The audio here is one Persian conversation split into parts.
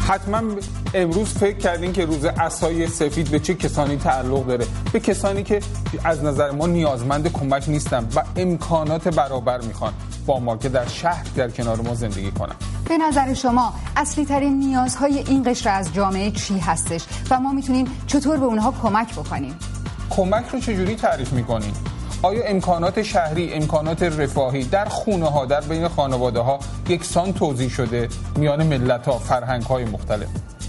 حتما امروز فکر کردین که روز عصای سفید به چه کسانی تعلق داره؟ به کسانی که از نظر ما نیازمند کمک نیستن و امکانات برابر میخوان با ما که در شهر در کنار ما زندگی کنن. به نظر شما اصلی ترین نیازهای این قشر از جامعه چی هستش و ما میتونیم چطور به اونها کمک بکنیم؟ کمک رو چجوری تعریف میکنین؟ آیا امکانات شهری، امکانات رفاهی در خونه ها، در بین خانواده ها یکسان توزیع شده میان ملت ها، فرهنگ های مختلف؟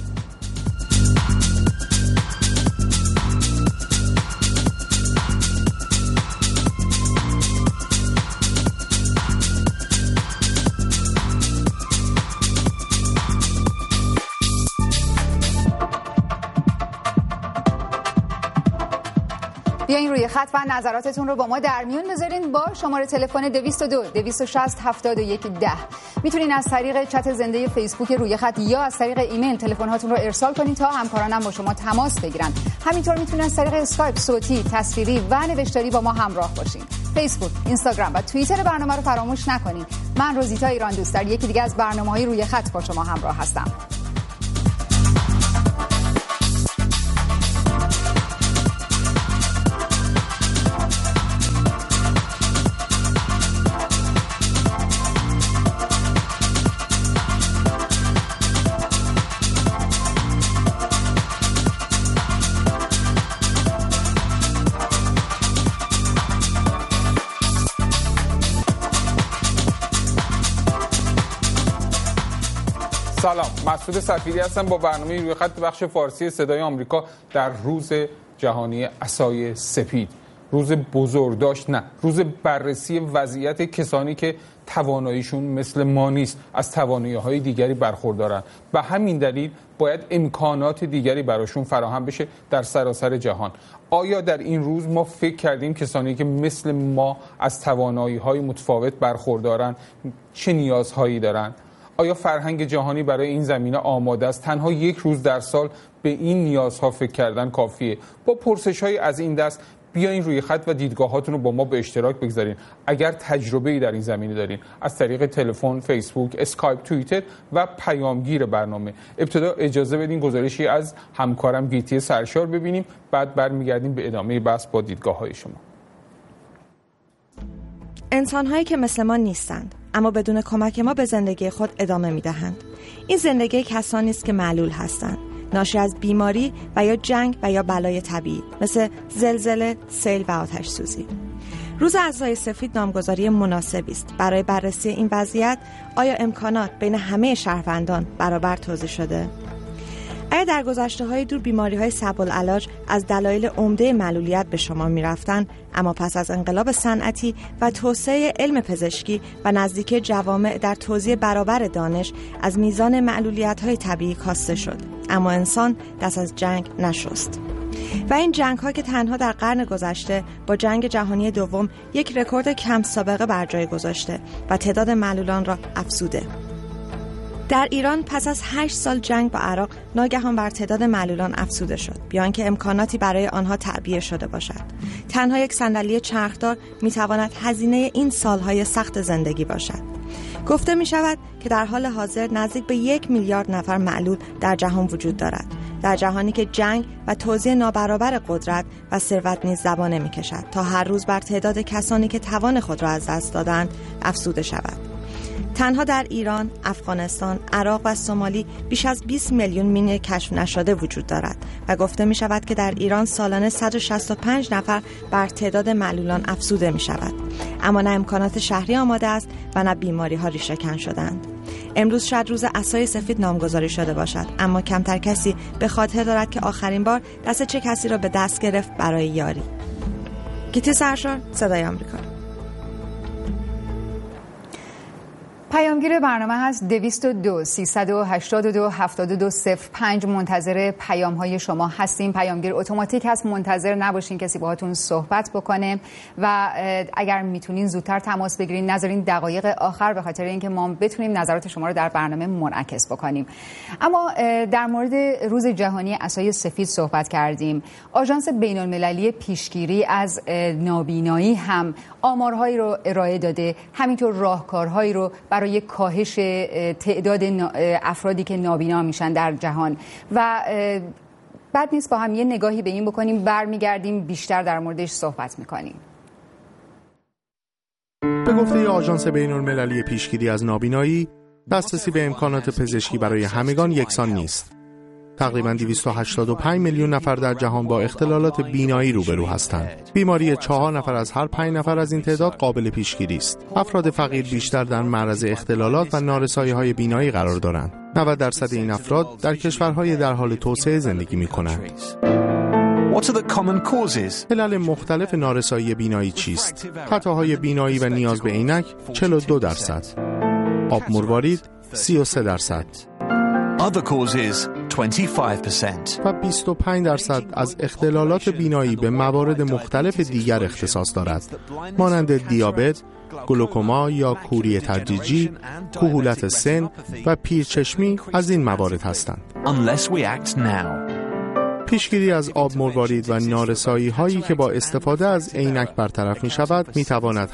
بیاین روی خط و نظراتتون رو با ما در میون بذارین با شماره تلفن 202 260 71 10. میتونین از طریق چت زنده فیسبوک روی خط یا از طریق ایمیل تلفن هاتون رو ارسال کنین تا همکارانم با شما تماس بگیرن. همینطور میتونین از طریق اسکایپ صوتی، تصویری و نوشتاری با ما همراه باشین. فیسبوک، اینستاگرام و توییتر برنامه رو فراموش نکنین. من روزیتا ایران دوست در یکی دیگه از برنامه‌های روی خط با شما همراه هستم. سلام، مسعود صفیری هستم با برنامه روی خط بخش فارسی صدای آمریکا در روز جهانی عصای سفید. روز بزرگداشت نه، روز بررسی وضعیت کسانی که تواناییشون مثل ما نیست، از توانایی‌های دیگری برخوردارن. به همین دلیل باید امکانات دیگری براشون فراهم بشه در سراسر جهان. آیا در این روز ما فکر کردیم کسانی که مثل ما از توانایی‌های متفاوت برخوردارن چه نیازهایی دارن؟ آیا فرهنگ جهانی برای این زمینه آماده است؟ تنها یک روز در سال به این نیازها فکر کردن کافیه؟ با پرسش‌های از این دست بیاین روی خط و دیدگاهاتون رو با ما به اشتراک بگذارین. اگر تجربه‌ای در این زمینه دارین از طریق تلفن، فیسبوک، اسکایپ، توییتر و پیامگیر برنامه. ابتدا اجازه بدین گزارشی از همکارم گیتی سرشار ببینیم، بعد برمیگردیم به ادامه بحث با دیدگاه‌های شما. انسان‌هایی که مثل ما نیستند اما بدون کمک ما به زندگی خود ادامه می‌دهند. این زندگی کسانی است که معلول هستند، ناشی از بیماری و یا جنگ و یا بلای طبیعی مثل زلزله، سیل و آتش سوزی. روز عصای سفید نامگذاری مناسبی است برای بررسی این وضعیت. آیا امکانات بین همه شهروندان برابر توزیع شده؟ اگر در گذشته‌های دور بیماری‌های صعب العلاج از دلایل عمده معلولیت به شما می‌رفتند، اما پس از انقلاب صنعتی و توسعه علم پزشکی و نزدیکی جوامع در توزیع برابر دانش، از میزان معلولیت‌های طبیعی کاسته شد، اما انسان دست از جنگ نشست. و این جنگ‌ها که تنها در قرن گذشته با جنگ جهانی دوم یک رکورد کم سابقه بر جای گذاشته و تعداد معلولان را افزوده. در ایران پس از 8 سال جنگ با عراق ناگهان بر تعداد معلولان افزوده شد، بیان که امکاناتی برای آنها تعبیه شده باشد. تنها یک صندلی چرخدار میتواند هزینه این سالهای سخت زندگی باشد. گفته می شود که در حال حاضر نزدیک به 1 میلیارد نفر معلول در جهان وجود دارد، در جهانی که جنگ و توزیع نابرابر قدرت و ثروت نیز زبانه می کشد تا هر روز بر تعداد کسانی که توان خود را از دست دادند افزوده شود. تنها در ایران، افغانستان، عراق و سومالی بیش از 20 میلیون مین کشف نشده وجود دارد و گفته می شود که در ایران سالانه 165 نفر بر تعداد معلولان افزوده می شود. اما نه امکانات شهری آماده است و نه بیماری ها ریشه‌کن شدند. امروز شاید روز عصای سفید نامگذاری شده باشد، اما کمتر کسی به خاطر دارد که آخرین بار دست چه کسی را به دست گرفت برای یاری. گیتی سرشار، صدای آمریکا. پیامگیر برنامه هست 202 382 7205. منتظر پیام‌های شما هستیم. پیامگیر اتوماتیک هست، منتظر نباشین کسی باهاتون صحبت بکنه و اگر میتونین زودتر تماس بگیرین، نذارین دقایق آخر، به خاطر اینکه ما بتونیم نظرات شما رو در برنامه منعکس بکنیم. اما در مورد روز جهانی عصای سفید صحبت کردیم. آژانس بین‌المللی پیشگیری از نابینایی هم آمارهایی رو ارائه داده، همینطور راهکارهایی رو برای برای کاهش تعداد افرادی که نابینا میشن در جهان. و بد نیست با هم یه نگاهی به این بکنیم، برمیگردیم بیشتر در موردش صحبت میکنیم. به گفته آژانس بین‌المللی پیشگیری از نابینایی، دسترسی به امکانات پزشکی برای همگان یکسان نیست. تقریباً 285 میلیون نفر در جهان با اختلالات بینایی روبرو هستند. بیماری 4 نفر از هر 5 نفر از این تعداد قابل پیشگیری است. افراد فقیر بیشتر در معرض اختلالات و نارسایی‌های بینایی قرار دارند. 90% این افراد در کشورهای در حال توسعه زندگی می‌کنند. علل مختلف نارسایی بینایی چیست؟ خطاهای بینایی و نیاز به عینک 42%. آب مروارید 33%. Other causes 25%. و 25% از اختلالات بینایی به موارد مختلف دیگر اختصاص دارد، مانند دیابت، گلوکوما یا کوری تدریجی، کهولت سن و پیرچشمی از این موارد هستند. Unless we act now. پیشگیری از آب مروارید و نارسایی هایی که با استفاده از عینک برطرف می شود می تواند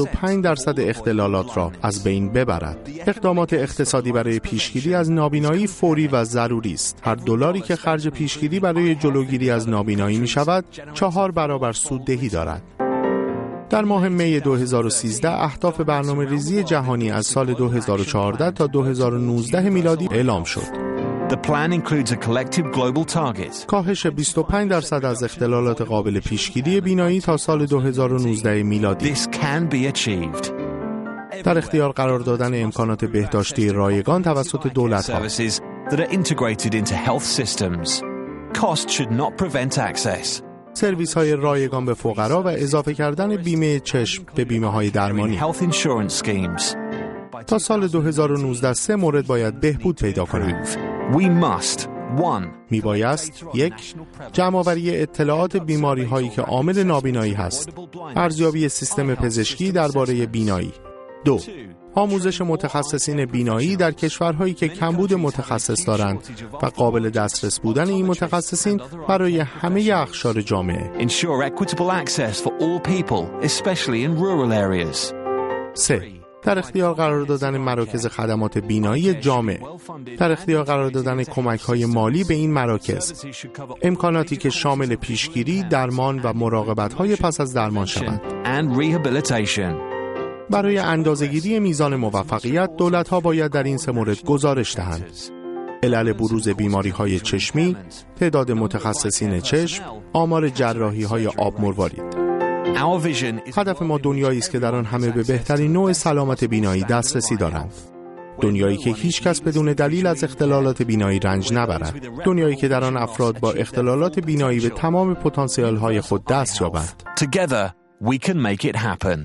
75% اختلالات را از بین ببرد. اقدامات اقتصادی برای پیشگیری از نابینایی فوری و ضروری است. هر دلاری که خرج پیشگیری برای جلوگیری از نابینایی می شود 4 برابر سوددهی دارد. در ماه می 2013 اهداف برنامه‌ریزی جهانی از سال 2014 تا 2019 میلادی اعلام شد. The plan includes a collective global target. کاهش 25% از اختلالات قابل پیشگیری بینایی تا سال 2019 میلادی. This can be achieved. در اختیار قرار دادن امکانات بهداشتی رایگان توسط دولت‌ها. Services that are integrated into health systems. Cost should not prevent access. سرویس‌های رایگان به فقرا و اضافه کردن بیمه چشم به بیمه‌های درمانی. Health insurance schemes. تا سال 2019 3 مورد باید بهبود پیدا کنند. We must 1. میبایست 1. جمع‌آوری اطلاعات بیماری‌هایی که عامل نابینایی هست. ارزیابی سیستم پزشکی درباره بینایی. 2. آموزش متخصصین بینایی در کشورهایی که کمبود متخصص دارند و قابل دسترس بودن این متخصصین برای همه اقشار جامعه. Ensure equitable access for all people, especially in rural areas. 3. در اختیار قرار دادن مراکز خدمات بینایی جامع، در اختیار قرار دادن کمک‌های مالی به این مراکز، امکاناتی که شامل پیشگیری، درمان و مراقبت‌های پس از درمان شوند. برای اندازه‌گیری میزان موفقیت، دولت‌ها باید در این 3 مورد گزارش دهند: علل بروز بیماری‌های چشمی، تعداد متخصصین چشم، آمار جراحی‌های آب مروارید. هدف ما دنیایی است که در آن همه به بهترین نوع سلامت بینایی دسترسی دارند. دنیایی که هیچ کس بدون دلیل از اختلالات بینایی رنج نبرد. دنیایی که در آن افراد با اختلالات بینایی به تمام پتانسیل‌های خود دست یابند. Together we can make it happen.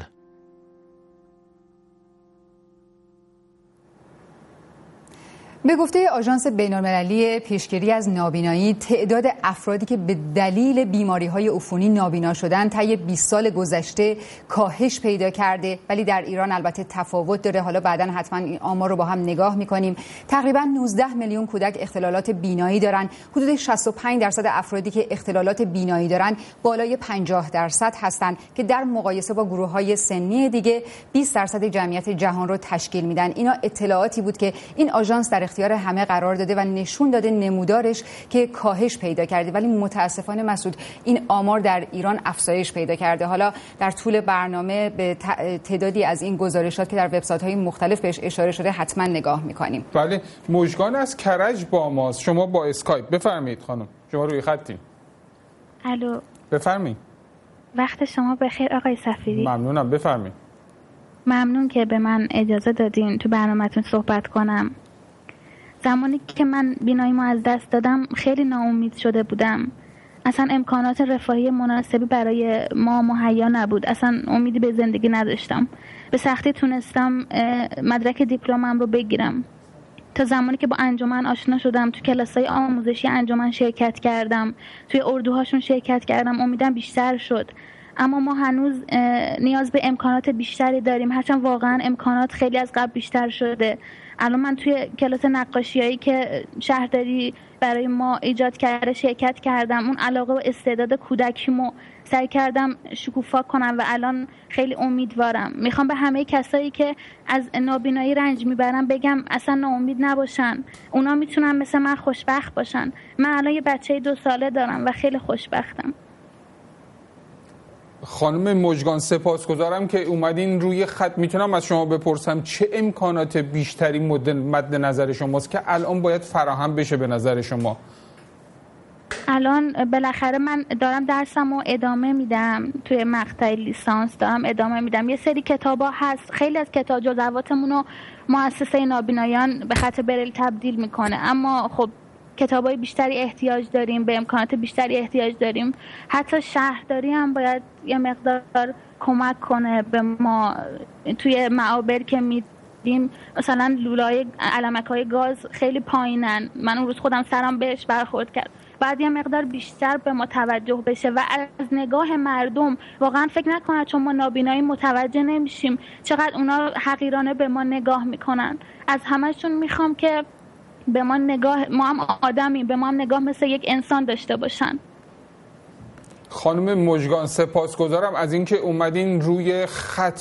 به گفته آژانس بین‌المللی پیشگیری از نابینایی، تعداد افرادی که به دلیل بیماری‌های عفونی نابینا شدند طی 20 سال گذشته کاهش پیدا کرده، ولی در ایران البته تفاوت داره. حالا بعداً حتما این آمار رو با هم نگاه می‌کنیم. تقریباً 19 میلیون کودک اختلالات بینایی دارن. حدود 65% افرادی که اختلالات بینایی دارن بالای 50% هستند که در مقایسه با گروه‌های سنی دیگه 20% جمعیت جهان رو تشکیل میدن. اینا اطلاعاتی بود که این آژانس در اختیار همه قرار داده و نشون داده نمودارش که کاهش پیدا کرده، ولی متاسفانه مسعود این آمار در ایران افزایش پیدا کرده. حالا در طول برنامه به تعدادی از این گزارشات که در وبسایت‌های مختلف بهش اشاره شده حتما نگاه می‌کنیم. بله، مژگان از کرج با ماست. شما با اسکایپ بفرمایید خانم. شما روی خطی. الو. بفرمایید. وقت شما بخیر آقای صفیری. ممنونم، بفرمایید. ممنون که به من اجازه دادین تو برنامه‌تون صحبت کنم. زمانی که من بیناییمو از دست دادم خیلی ناامید شده بودم. اصلا امکانات رفاهی مناسبی برای ما مهیا نبود. اصلا امیدی به زندگی نداشتم. به سختی تونستم مدرک دیپلمم رو بگیرم. تا زمانی که با انجمن آشنا شدم، تو کلاسای آموزشی انجمن شرکت کردم، توی اردوهاشون شرکت کردم، امیدم بیشتر شد. اما ما هنوز نیاز به امکانات بیشتری داریم، هرچند واقعا امکانات خیلی از قبل بیشتر شده. الان من توی کلاس نقاشیایی که شهرداری برای ما ایجاد کرده شرکت کردم. اون علاقه و استعداد کودکیمو سعی کردم شکوفا کنم و الان خیلی امیدوارم. میخوام به همه کسایی که از نابینایی رنج میبرن بگم اصلا ناامید نباشن. اونا میتونن مثل من خوشبخت باشن. من الان یه بچه 2 ساله دارم و خیلی خوشبختم. خانم مژگان سپاسگزارم که اومدین روی خط. میتونم از شما بپرسم چه امکانات بیشتری مد نظر شماست که الان باید فراهم بشه به نظر شما؟ الان بالاخره من دارم درسمو ادامه میدم، توی مقطع لیسانس دارم ادامه میدم. یه سری کتابا هست، خیلی از کتاب جزواتمون رو مؤسسه نابینایان به خط بریل تبدیل میکنه، اما خب کتابای بیشتری احتیاج داریم، به امکانات بیشتری احتیاج داریم. حتی شهرداری هم باید یه مقدار کمک کنه به ما. توی معابر که میدیم مثلا لولای علمک‌های گاز خیلی پایینن، من اون روز خودم سرم بهش برخورد کرد. بعد یه مقدار بیشتر به ما توجه بشه و از نگاه مردم واقعا فکر نکنن چون ما نابینایی متوجه نمیشیم چقدر اونا حقیرانه به ما نگاه میکنن. از همشون میخوام که به ما نگاه، ما هم آدمیم، به ما هم نگاه مثل یک انسان داشته باشن. خانم مژگان سپاسگزارم از اینکه اومدین روی خط.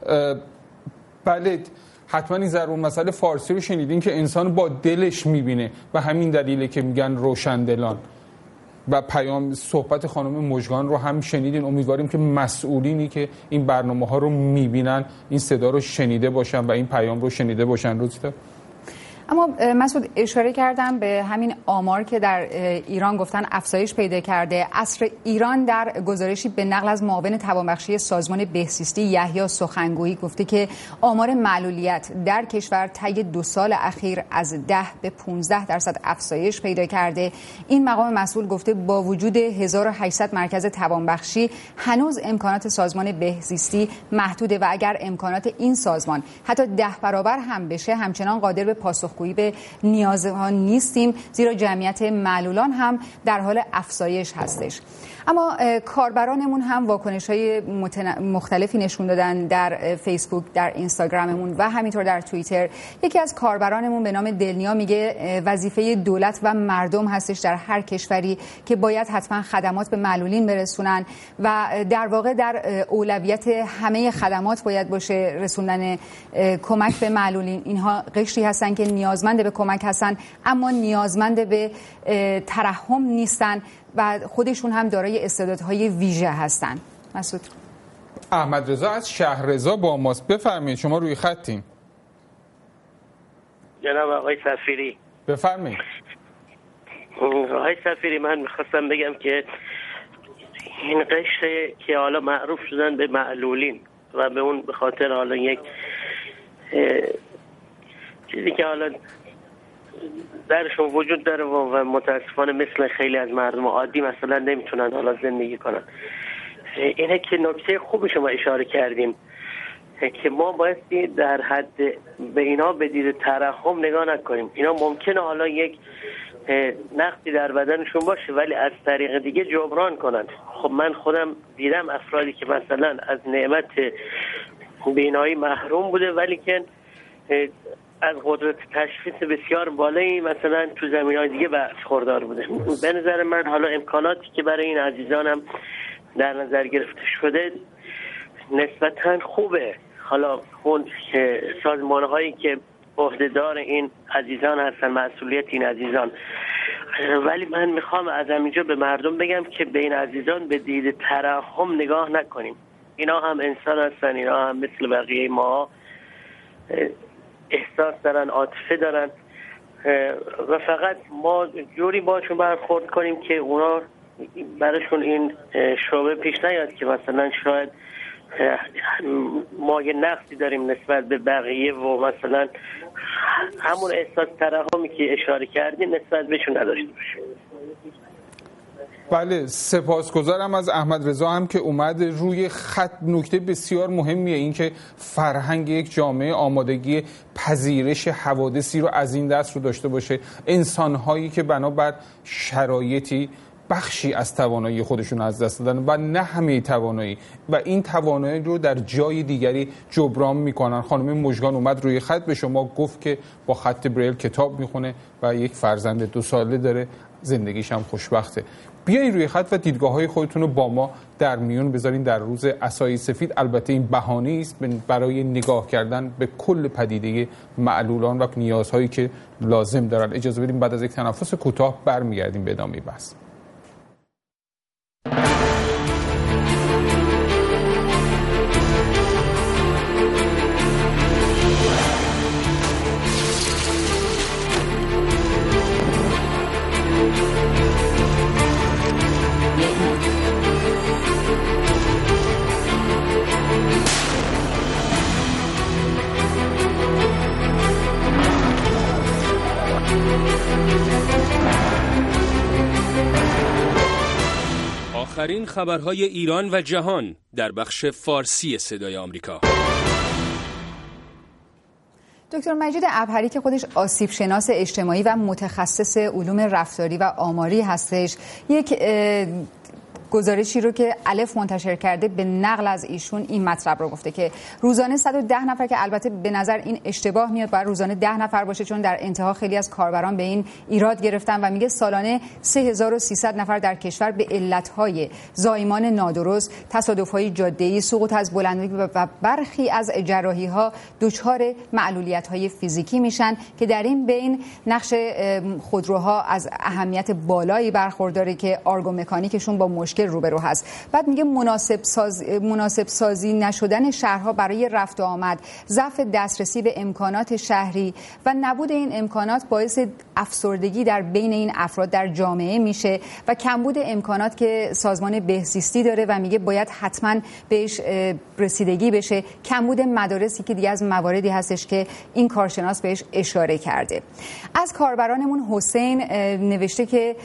بله حتما این ضرور مسئله فارسی رو شنیدین که انسان با دلش میبینه و همین دلیله که میگن روشندلان. و پیام صحبت خانم مژگان رو هم شنیدین. امیدواریم که مسئولینی که این برنامه ها رو میبینن این صدا رو شنیده باشن و این پیام رو شنیده باشن. روزتا اما مسعود اشاره کردم به همین آمار که در ایران گفتن افزایش پیدا کرده. عصر ایران در گزارشی به نقل از معاون توانبخشی سازمان بهزیستی یحیی سخنگویی گفته که آمار معلولیت در کشور طی 2 سال اخیر از 10 به 15% افزایش پیدا کرده. این مقام مسئول گفته با وجود 1800 مرکز توانبخشی هنوز امکانات سازمان بهزیستی محدوده و اگر امکانات این سازمان حتی 10 برابر هم بشه همچنان قادر به پاسخگویی به نیازها نیستیم، زیرا جمعیت معلولان هم در حال افزایش هستش. اما کاربرانمون هم واکنش‌های مختلفی نشون دادن در فیسبوک، در اینستاگراممون و همینطور در توییتر. یکی از کاربرانمون به نام دلنیا میگه وظیفه دولت و مردم هستش در هر کشوری که باید حتما خدمات به معلولین برسونن و در واقع در اولویت همه خدمات باید باشه رسوندن کمک به معلولین. اینها قشری هستن که نیازمند به کمک هستن اما نیازمند به ترحم نیستن و خودشون هم دارای استعدادهای ویژه هستن. مسعود. احمد رضا از شهررضا با ماست. بفرمایید شما روی خطین. جناب آقای سفیری بفرمایید. آقای سفیری من میخواستم بگم که این قشر که حالا معروف شدن به معلولین و به اون به خاطر حالا یک چیزی که حالا درشون وجود داره و متاسفانه مثل خیلی از مردم عادی مثلا نمیتونن حالا زندگی کنن. اینه که نکته خوبی شما اشاره کردیم که ما باید در حد به اینا به دید ترحم نگاه نکنیم. اینا ممکنه حالا یک نقصی در بدنشون باشه ولی از طریق دیگه جبران کنن. خب من خودم دیدم افرادی که مثلا از نعمت بینایی محروم بوده ولی که از قدرت تشخیص بسیار بالایی مثلا تو زمینه‌های دیگه برخوردار بوده. به نظر من حالا امکاناتی که برای این عزیزانم در نظر گرفته شده نسبتاً خوبه. حالا اون سازمان‌هایی که عهدهدار این عزیزان هستن، مسئولیت این عزیزان، ولی من میخوام از همینجا به مردم بگم که به این عزیزان به دید ترحم نگاه نکنیم. اینا هم انسان هستن، اینا هم مثل بقیه ما احساس دارن، عاطفه دارن و فقط ما جوری باشون برخورد کنیم که اونا براشون این شعبه پیش نیاد که مثلا شاید ما یه نقصی داریم نسبت به بقیه و مثلا همون احساس ترحمی که اشاره کردیم نسبت بهشون نداشته باشیم. بله سپاسگزارم از احمد رضا هم که اومد روی خط. نکته بسیار مهمیه این که فرهنگ یک جامعه آمادگی پذیرش حوادثی رو از این دست رو داشته باشه. انسان‌هایی که بنابر شرایطی بخشی از توانایی خودشون از دست دادن و نه همه توانایی و این توانایی رو در جای دیگری جبران میکنن. خانم مژگان اومد روی خط به شما گفت که با خط بریل کتاب میخونه و یک فرزند 2 ساله داره، زندگیش هم خوشبخته. بیاین روی خط و دیدگاه‌های خودتون رو با ما در میون بذارین در روز عصای سفید. البته این بهانه‌ای است برای نگاه کردن به کل پدیده معلولان و نیازهایی که لازم دارن. اجازه بدیم بعد از یک تنفس کوتاه برمیگردیم به ادامه بحث. آخرین خبرهای ایران و جهان در بخش فارسی صدای آمریکا. دکتر مجید عبهری که خودش آسیب شناس اجتماعی و متخصص علوم رفتاری و آماری هستش، یک گزارشی رو که الف منتشر کرده به نقل از ایشون این مطلب رو گفته که روزانه 110 نفر، که البته به نظر این اشتباه میاد، باید روزانه 10 نفر باشه چون در انتها خیلی از کاربران به این ایراد گرفتن و میگه سالانه 3300 نفر در کشور به علتهای زایمان نادرست، تصادف‌های جاده‌ای، سقوط از بلندی و برخی از جراحی‌ها دچار معلولیت‌های فیزیکی میشن که در این بین نقش خودروها از اهمیت بالایی برخورداره که آرگومکانیکشون با مشکل روبرو هست. بعد میگه مناسب سازی نشدن شهرها برای رفت و آمد، ضعف دسترسی به امکانات شهری و نبود این امکانات باعث افسردگی در بین این افراد در جامعه میشه و کمبود امکانات که سازمان بهزیستی داره و میگه باید حتما بهش رسیدگی بشه، کمبود مدارسی که دیگه از مواردی هستش که این کارشناس بهش اشاره کرده. از کاربرانمون حسین نوشته که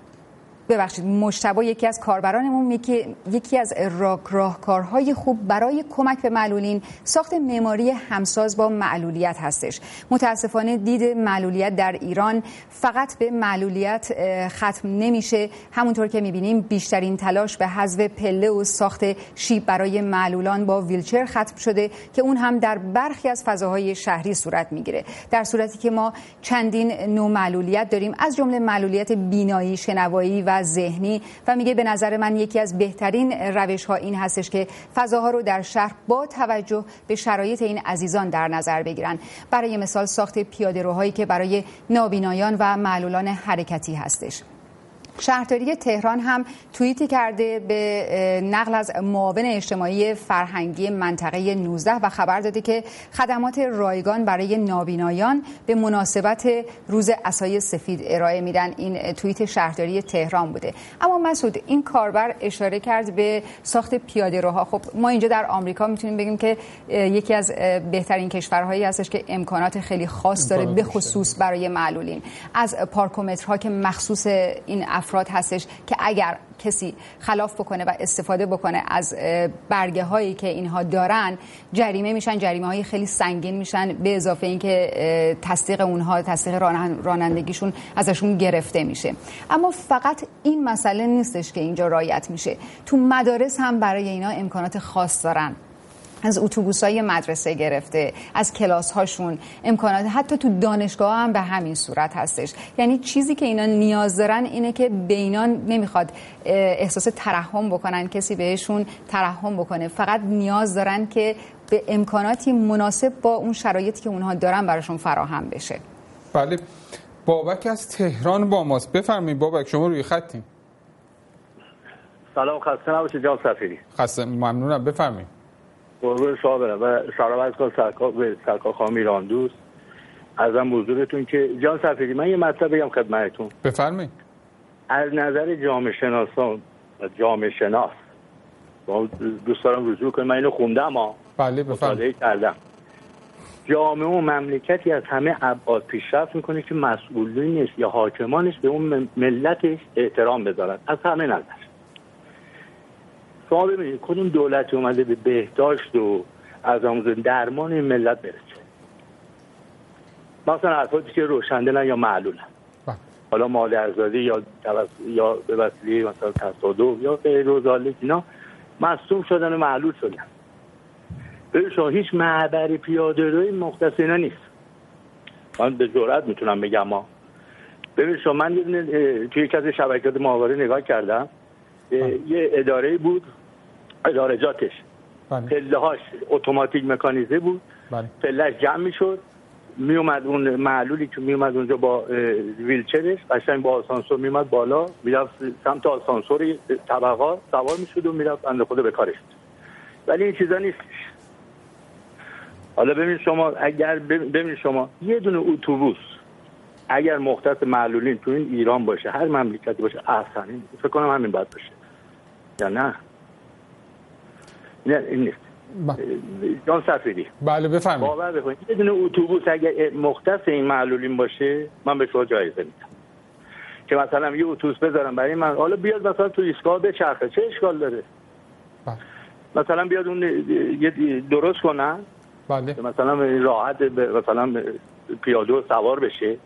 مجتبی یکی از کاربرانمون یکی از راهکارهای خوب برای کمک به معلولین ساخت معماری همساز با معلولیت هستش. متاسفانه دید معلولیت در ایران فقط به معلولیت ختم نمیشه. همونطور که میبینیم بیشترین تلاش به حذف پله و ساخت شیب برای معلولان با ویلچر ختم شده که اون هم در برخی از فضاهای شهری صورت میگیره، در صورتی که ما چندین نوع معلولیت داریم، از جمله معلولیت بینایی، شنوایی و ذهنی. و میگه به نظر من یکی از بهترین روش‌ها این هستش که فضاها رو در شهر با توجه به شرایط این عزیزان در نظر بگیرن. برای مثال ساخت پیاده‌روهایی که برای نابینایان و معلولان حرکتی هستش. شهرداری تهران هم توییتی کرده به نقل از معاون اجتماعی فرهنگی منطقه 19 و خبر داده که خدمات رایگان برای نابینایان به مناسبت روز عصای سفید ارائه میدن. این توییت شهرداری تهران بوده. اما مسعود، این کاربر اشاره کرد به ساخت پیاده‌روها. خب ما اینجا در آمریکا میتونیم بگیم که یکی از بهترین کشورهایی هستش که امکانات خیلی خاص داره، به خصوص برای معلولین. از پارکومترها که مخصوص این افراد هستش که اگر کسی خلاف بکنه و استفاده بکنه از برگه هایی که اینها دارن جریمه میشن، جریمه های خیلی سنگین میشن، به اضافه اینکه تصدیق اونها، تصدیق رانندگیشون ازشون گرفته میشه. اما فقط این مسئله نیستش که اینجا رعایت میشه، تو مدارس هم برای اینا امکانات خاص دارن، از اتوبوس‌های مدرسه گرفته، از کلاس‌هاشون امکانات، حتی تو دانشگاه هم به همین صورت هستش. یعنی چیزی که اینا نیاز دارن اینه که به اینا نمیخواد احساس ترحم بکنن، کسی بهشون ترحم بکنه، فقط نیاز دارن که به امکاناتی مناسب با اون شرایطی که اونها دارن براشون فراهم بشه. بله، بابک از تهران با ماست. بفرمایید بابک، شما روی خطین. سلام، خسته نباشید جناب سفیری. خسته، ممنونم، بفرمایید. قربون شما برم و سلام عرض کنم سرکار خانم ایران دوست. ازم حضورتون که جان سفیری من یه مطلب بگم خدمتتون. بفرمایید. از نظر جامعه شناس دوست دارم رجوع کنم، من اینو خوندم بله مطالعه کردم. جامعه و مملکتی از همه ابعاد پیشرفت میکنه که مسئولینش یا حاکمانش به اون ملتش احترام بذارن از همه نظر. شما ببینید کدوم دولتی اومده به بهداشت و از آموزش درمان این ملت برسه؟ مثلا افرادی که روشندلن یا معلولن. حالا مادرزادی یا به وسیله مثلا تصادف یا غیر و ذالک اینا مصدوم شدن و معلول شدن. ببین شما هیچ معبر پیاده‌روی مختص اینا نیست. من به جرئت میتونم بگم ببین شما من توی یکی از شبکات ماهواره نگاه کردم، یه اداره بود، ادارجاتش پله‌هاش اتوماتیک مکانیزه بود، پله‌اش جمع میشد، میومد اون معلولی که میومد اونجا با ویلچرش قشنگ با آسانسور میومد بالا، میرفت سمت آسانسور طبقات سوار میشد و میرفت بنده خدا به کارش. ولی این چیزا نیستش. حالا ببین شما یه دونه اتوبوس اگر مختص معلولین تو این ایران باشه، هر مملکتی باشه، احسن فکر کنم همین باید باشه. یا نه این نیست. جان سفیدی بله بفرمایید. باور بکنید یه دونه اتوبوس اگر مختص این معلولین باشه من به شما جایزه میدم که مثلا یه اتوبوس بذارم برای من، حالا بیاد مثلا تو ایستگاه بچرخه، چه اشکال داره؟ مثلا بیاد اون درست کنن، بله مثلا راحت مثلا پیاده سوار بشه.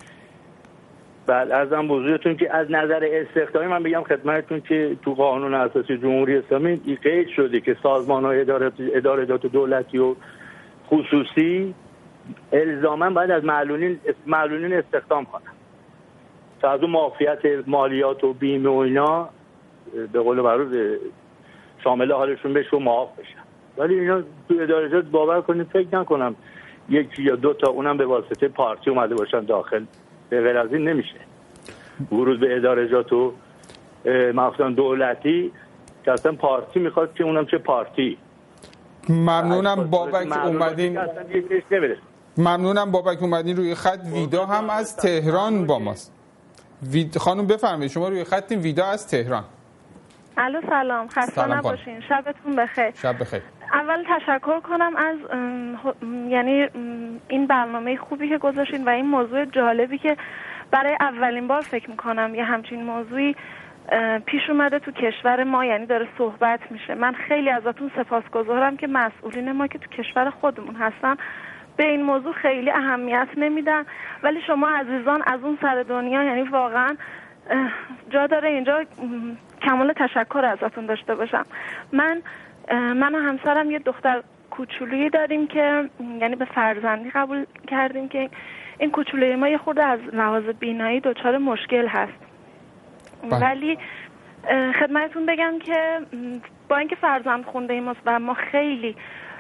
بعد ازم بزرگتون که از نظر استخدامی من بگم خدمتتون که تو قانون اساسی جمهوری اسلامی قید شده که سازمان‌های ادارات دولتی و خصوصی الزاما باید از معلولین استخدام کنن تا از اون معافیت مالیات و بیمه و اینا به قول معروف شامل حالشون بشه و معاف بشن. ولی اینا تو ادارجات باور کنید فکر نکنم یکی یا دو تا اونم به واسطه پارتی اومده باشن داخل، به غیر از این نمیشه. ورود به ادارجات و مخصوصا دولتی که اصلا پارتی میخواد که اونم چه پارتی. ممنونم بابک اومدین. ممنونم بابک اومدین روی خط. ویدا هم از تهران با ماست. خانم بفرمایید، شما روی خطین. ویدا از تهران. الو سلام، خسته نباشین، شبتون بخیر. شب بخیر. اول تشکر کنم از یعنی این برنامه خوبی که گذاشتین و این موضوع جالبی که برای اولین بار فکر میکنم یه همچین موضوعی پیش اومده تو کشور ما، یعنی داره صحبت میشه. من خیلی ازتون سپاسگزارم که مسئولین ما که تو کشور خودمون هستن به این موضوع خیلی اهمیت نمیدن، ولی شما عزیزان از اون سر دنیا یعنی واقعا جا داره اینجا کمال تشکر ازتون داشته باشم. من و همسرم یه دختر کوچولویی داریم که یعنی به فرزندی قبول کردیم که این کوچولوی ما یه خورده از لحاظ بینایی دچار مشکل هست. ولی خدمتتون بگم که با اینکه فرزند خونده ایم و ما خیلی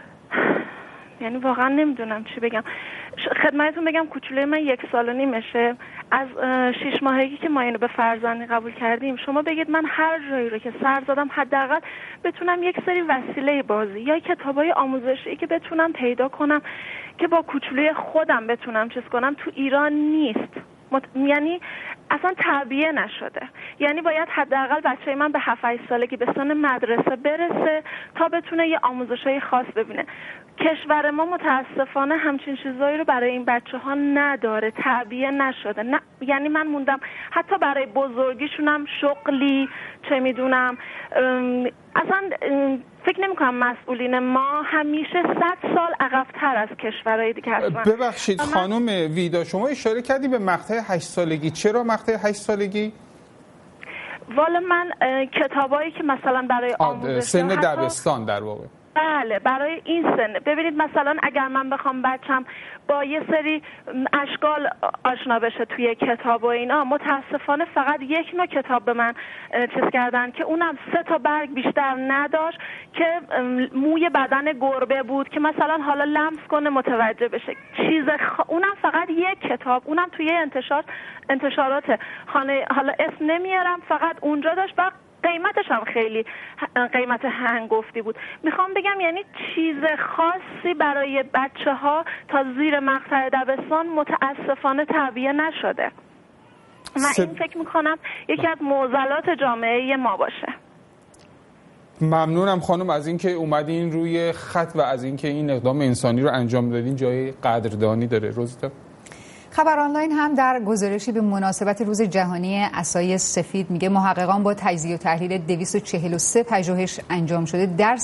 یعنی واقعا نمیدونم چی بگم، خدمتتون بگم کوچولوی من 1 سال و نیمشه. از 6 ماهگی که ما اینو به فرزندی قبول کردیم، شما بگید من هر جایی رو که سر زدم حداقل بتونم یک سری وسیله بازی یا کتابای آموزشی که بتونم پیدا کنم که با کوچولوی خودم بتونم چیز کنم، تو ایران نیست. یعنی اصلا تعبیه نشده. یعنی باید حداقل بچه من به 7-8 سالگی به سن مدرسه برسه تا بتونه یه آموزشای خاص ببینه. کشور ما متاسفانه همچین چیزایی رو برای این بچه ها نداره، تعبیه نشده. نه، یعنی من موندم حتی برای بزرگیشونم شغلی چه میدونم. اصلا فکر نمی کنم مسئولین ما همیشه 100 سال عقب‌تر از کشورهای دیگه هستن. ببخشید خانم ویدا، شما اشاره کردی به مقطع 8 سالگی. چرا مقطع 8 سالگی؟ والا من کتابایی که مثلا برای آموزش سن دبستان در واقع. بله، برای این سن. ببینید مثلا اگر من بخوام بچم با یه سری اشکال آشنا بشه توی کتاب و اینا، متاسفانه فقط یک نوع کتاب به من چیز کردن که اونم 3 تا برگ بیشتر نداشت که موی بدن گربه بود که مثلا حالا لمس کنه متوجه بشه اونم فقط یک کتاب، اونم توی انتشارات خانه، حالا اسم نمیارم، فقط اونجا داشت و قیمتش هم خیلی قیمت هنگفتی بود. میخوام بگم یعنی چیز خاصی برای بچه ها تا زیر مقطع دبستان متاسفانه تعبیه نشده. من این فکر میکنم یکی از معضلات جامعه ما باشه. ممنونم خانم از اینکه اومدین روی خط و از اینکه این اقدام انسانی رو انجام دادین. جای قدردانی داره. روزیتا. خبر آنلاین هم در گزارشی به مناسبت روز جهانی عصای سفید میگه محققان با تجزیه و تحلیل 243 پژوهش انجام شده در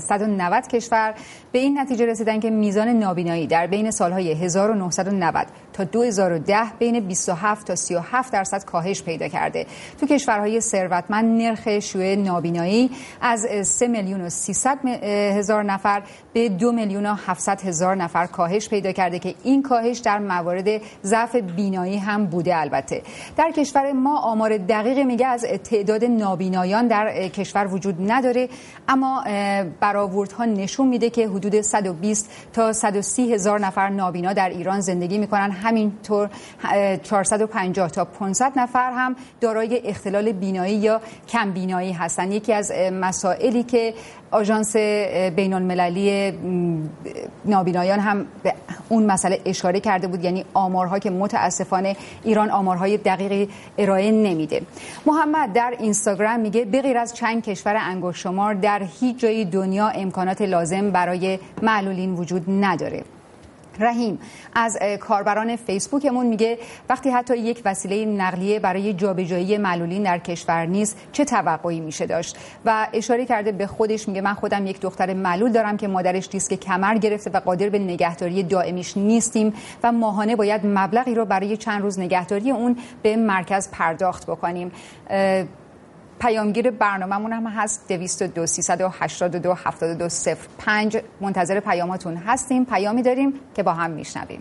190 کشور به این نتیجه رسیدن که میزان نابینایی در بین سالهای 1990 تا 2010 بین 27 تا 37% کاهش پیدا کرده. تو کشورهای ثروتمند نرخ شیوع نابینایی از 3,300,000 نفر به 2,700,000 نفر کاهش پیدا کرده که این کاهش در موارد ضعف بینایی هم بوده. البته در کشور ما آمار دقیق میگه از تعداد نابینایان در کشور وجود نداره، اما برآوردها نشون میده که حدود 120 تا 130,000 نفر نابینا در ایران زندگی میکنن. همینطور 450 تا 500 نفر هم دارای اختلال بینایی یا کم بینایی هستن. یکی از مسائلی که آژانس بین المللی نابینایان هم به اون مسئله اشاره کرده بود، یعنی آمارها که متاسفانه ایران آمارهای دقیقی ارائه نمیده. محمد در اینستاگرام میگه به غیر از چند کشور انگشت شمار در هیچ جای دنیا امکانات لازم برای معلولین وجود نداره. رحیم از کاربران فیسبوکمون میگه وقتی حتی یک وسیله نقلیه برای جابجایی معلولین در کشور نیست چه توقعی میشه داشت، و اشاره کرده به خودش. میگه من خودم یک دختر معلول دارم که مادرش دیسک کمر گرفته و قادر به نگهداری دائمیش نیستیم و ماهانه باید مبلغی رو برای چند روز نگهداری اون به مرکز پرداخت بکنیم. پیامگیر برنامه‌مون هم هست 202 382 7205. منتظر پیاماتون هستیم. پیامی داریم که با هم میشنویم.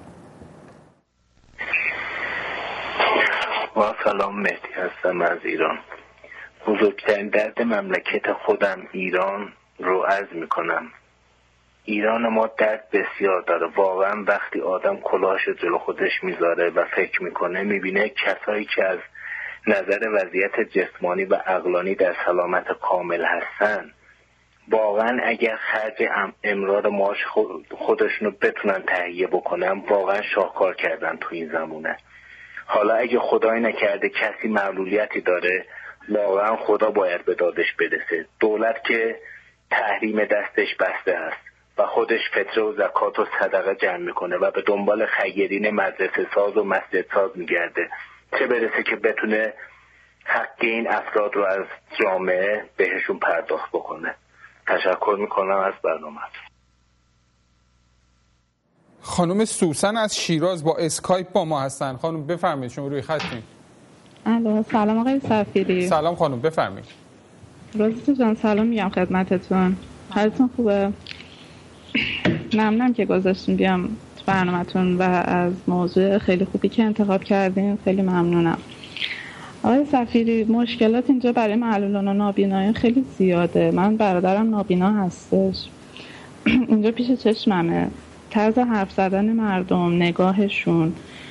با سلام، مهدی هستم از ایران. بزرگترین درد مملکت خودم ایران رو عرض میکنم. ایران ما درد بسیار داره. واقعا وقتی آدم کلاهش جلو خودش میذاره و فکر میکنه میبینه کسایی که از نظر وضعیت جسمانی و عقلانی در سلامت کامل هستن، واقعا اگر خرج امرار معاش خودشونو بتونن تهیه بکنن واقعا شاهکار کردن تو این زمونه. حالا اگه خدای نکرده کسی معلولیتی داره، واقعا خدا باید به دادش برسه. دولت که تحریم دستش بسته است و خودش فطره و زکات و صدقه جمع میکنه و به دنبال خیرین مدرسه ساز و مسجد ساز میگرده، چه برسه که بتونه حق این افراد رو از جامعه بهشون پرداخت بکنه. تشکر میکنم از برنامه. خانم سوسن از شیراز با اسکایپ با ما هستن. خانم بفرمایید، شما روی خطین. الو، سلام آقای سفیری. سلام خانم، بفرمایید. روزی جان سلام میگم خدمتتون. حالتون خوبه؟ ممنونم که گذاشتین بیام تو برنامه‌تون و از موضوع خیلی خوبی که انتخاب کردین خیلی ممنونم. آقای سفیری، مشکلات اینجا برای معلولان و نابینایان خیلی زیاده. من برادرم نابینا هستش. اینجا پیش چشممه طرز حرف زدن مردم، نگاهشون،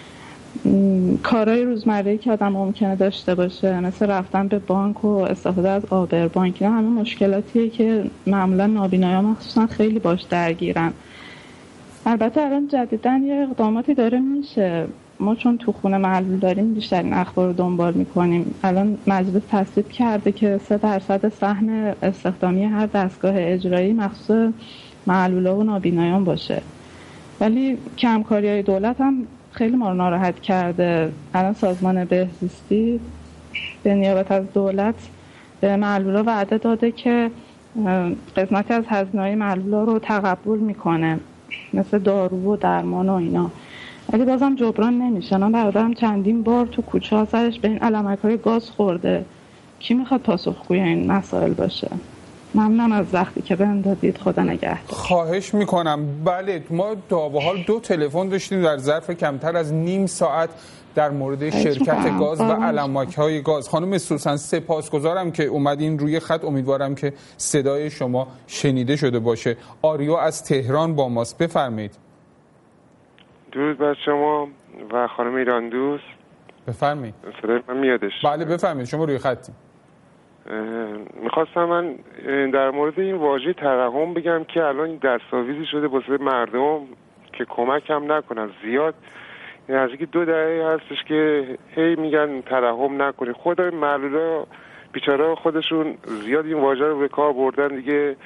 کارهای روزمره‌ای که آدم ممکنه داشته باشه مثل رفتن به بانک و استفاده از آبر بانک، اینا همه مشکلاتیه که معمولا نابینایان مخصوصا خیلی باش درگیرن. البته الان جدیدن یه اقداماتی داره میشه. ما چون تو خونه معلول داریم بیشتر این اخبار رو دنبال میکنیم. الان مجلس تصویب کرده که 3% سهم استخدامی هر دستگاه اجرایی مخصوص معلولا و نابینایان باشه. ولی کمکاری‌های دولت هم خیلی ما رو ناراحت کرده. الان سازمان بهزیستی به نیابت از دولت به معلولا وعده داده که قسمتی از هزینه‌های معلولا رو تقبل میکنه، مثل دارو و درمان و اینا. ولی بازم جبران نمیشه. من برادرم چندین بار تو کوچه ها سرش به این علمک‌های گاز خورده. کی میخواد پاسخگوی این مسائل باشه؟ ممنونم از وقتی که بهم دادید. خدا نگهدار. خواهش میکنم. بله، ما تا به حال 2 تلفن داشتیم در ظرف کمتر از نیم ساعت در مورد شرکت گاز و علمک‌های گاز. خانم سوسن سپاسگزارم که اومدین روی خط. امیدوارم که صدای شما شنیده شده باشه. آریو از تهران با ماست، بفرمایید. درود بر شما و خانم ایران دوست. بفرمایید. صدای من میادش؟ بله بفرمایید، شما روی خطیم. میخواستم من در مورد این واژه ترحم بگم که الان دستاویزی شده واسه مردم که کمک هم نکنن. زیاد نزدیک 2 دهه هستش که هی میگن ترحم نکنید. خدای معلولا بیچاره خودشون زیاد این واژه رو به کار بردن دیگه.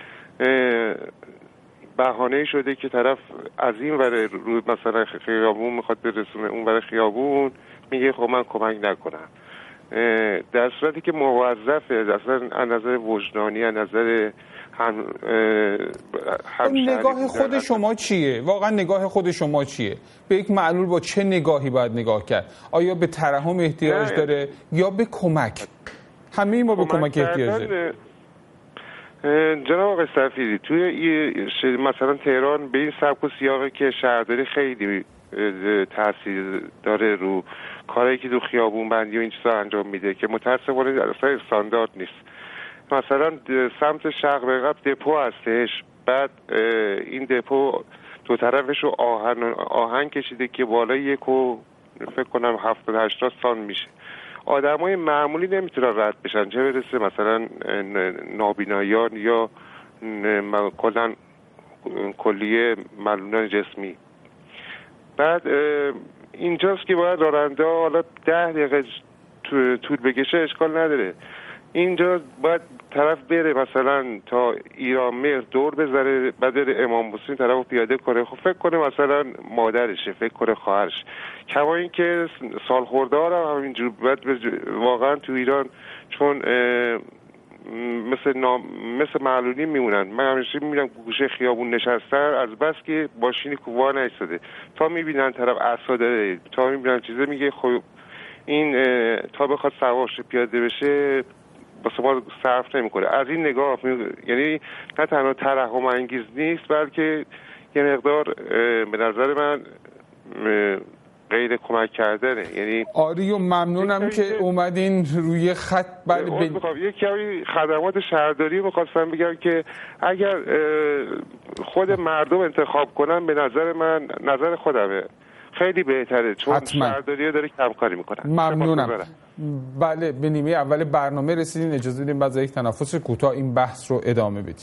بهانه شده که طرف از این ور رو مثلا خیابون میخواد برسونه اون ور خیابون، میگه خب من کمک نکنم، در صورتی که موظفه اصلا از نظر وجدانی، از نظر نگاه خود شما چیه؟ واقعا نگاه خود شما چیه؟ به یک معلول با چه نگاهی باید نگاه کرد؟ آیا به ترحم احتیاج داره یا به کمک؟ همه ما به کمک احتیاج داریم. جناب آقای سفیری، توی مثلا تهران به این سبک و سیاقی که شهرداری خیلی تاثیر داره رو کاری که تو خیابون بندی و این چیزا انجام میده که متاسفانه اصلا استاندارد نیست. مثلا سمت شرق به غرب دپو هستش، بعد این دپو دو طرفش رو آهن کشیده که بالای یکو فکر کنم 70-80 سان میشه. آدمای معمولی نمیتونن رد بشن، چه برسه مثلا نابینایان یا کلیه معلولان جسمی. بعد اینجاست که باید راننده حالا 10 دقیقه طول بکشه اشکال نداره، اینجا باید طرف بره مثلا تا ایران مهر دور بذاره، بعد بره امام حسین طرفو پیاده کنه. خب فکر کنه مثلا مادرشه، فکر کنه خواهرش. کما این که سالخوردار هم همینجور. بعد واقعا تو ایران چون مثل معلولی میمونن، من همیشه میبینم گوشه خیابون نشستن از بس که ماشینی کووا نیستاده، تا میبینن طرف عصا داره، تا میبینن چیزه، میگه خب این تا بخواد سوارش پیاده بشه واسه ما صرف نمیکنه. از این نگاه یعنی نه تنها ترحم انگیز نیست، بلکه یه مقدار به نظر من غیر کمک کردنه. یعنی آری و ممنونم که اومدین روی خط. یکی خدمات شهرداری می‌خواستم بگم که اگر خود مردم انتخاب کنن، به نظر من، نظر خودمه، خیلی بهتره، چون شهرداری داره کمکاری میکنن. ممنونم. بله، به نیمه اول برنامه رسیدین، اجازه بدیم بعد از یک تنفس کوتاه این بحث رو ادامه بدیم.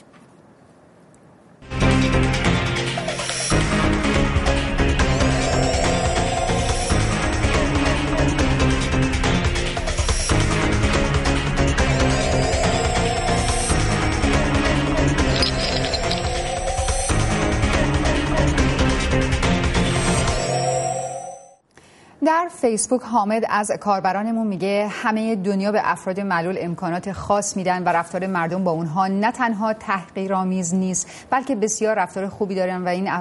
در فیسبوک حامد از کاربرانمون میگه همه دنیا به افراد معلول امکانات خاص میدن و رفتار مردم با اونها نه تنها تحقیرآمیز نیست بلکه بسیار رفتار خوبی دارن و این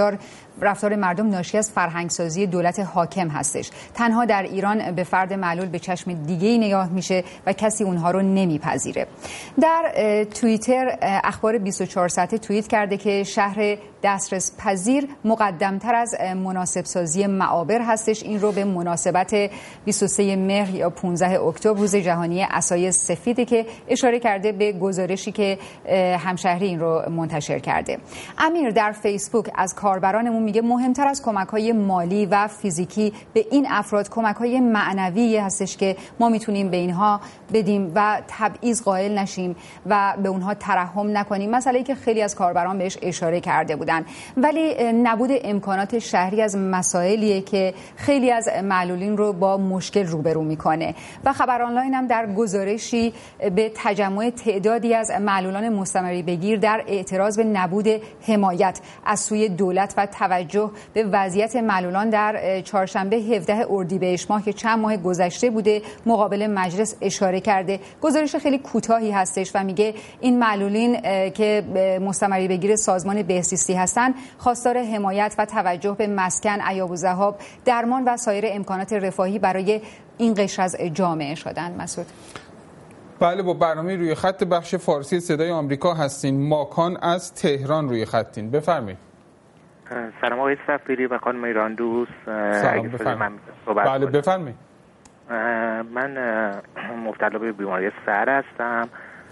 رفتار مردم ناشی از فرهنگسازی دولت حاکم هستش. تنها در ایران به فرد معلول به چشم دیگه‌ای نگاه میشه و کسی اونها رو نمیپذیره. در توییتر اخبار 24 ساعته توییت کرده که شهر دسترس پذیر مقدمتر از مناسب سازی معابر هستش. این رو به مناسبت 23 مهر یا 15 اکتبر روز جهانی عصای سفیده که اشاره کرده به گزارشی که همشهری این رو منتشر کرده. امیر در فیسبوک از کاربرانمون میگه مهمتر از کمک‌های مالی و فیزیکی به این افراد کمک‌های معنوی هستش که ما میتونیم به اینها بدیم و تبعیض قائل نشیم و به اونها ترحم نکنیم. مسئله‌ای که خیلی از کاربران بهش اشاره کرده بودن، ولی نبود امکانات شهری از مسائلیه که خیلی از معلولین رو با مشکل روبرو میکنه و خبر آنلاین هم در گزارشی به تجمع تعدادی از معلولان مستمری بگیر در اعتراض به نبود حمایت از سوی دولت و توجه به وضعیت معلولان در چهارشنبه 17 اردیبهشت ماه که چند ماه گذشته بوده مقابل مجلس اشاره کرده. گزارش خیلی کوتاهی هستش و میگه این معلولین که مستمری بگیر سازمان بهزیستی هستن خواستار حمایت و توجه به مسکن، عیاب و ذهاب، درمان و سایر امکانات رفاهی برای این قشر از جامعه شدن. مسعود. بله، با برنامه روی خط بخش فارسی صدای آمریکا هستین. ماکان از تهران روی خطین، بفرمایید. سلام آقای سفیری و خانم ایران دوست. سلام، بفرمایید. بله بفرمایید. من مبتلا به بیماری سر هستم.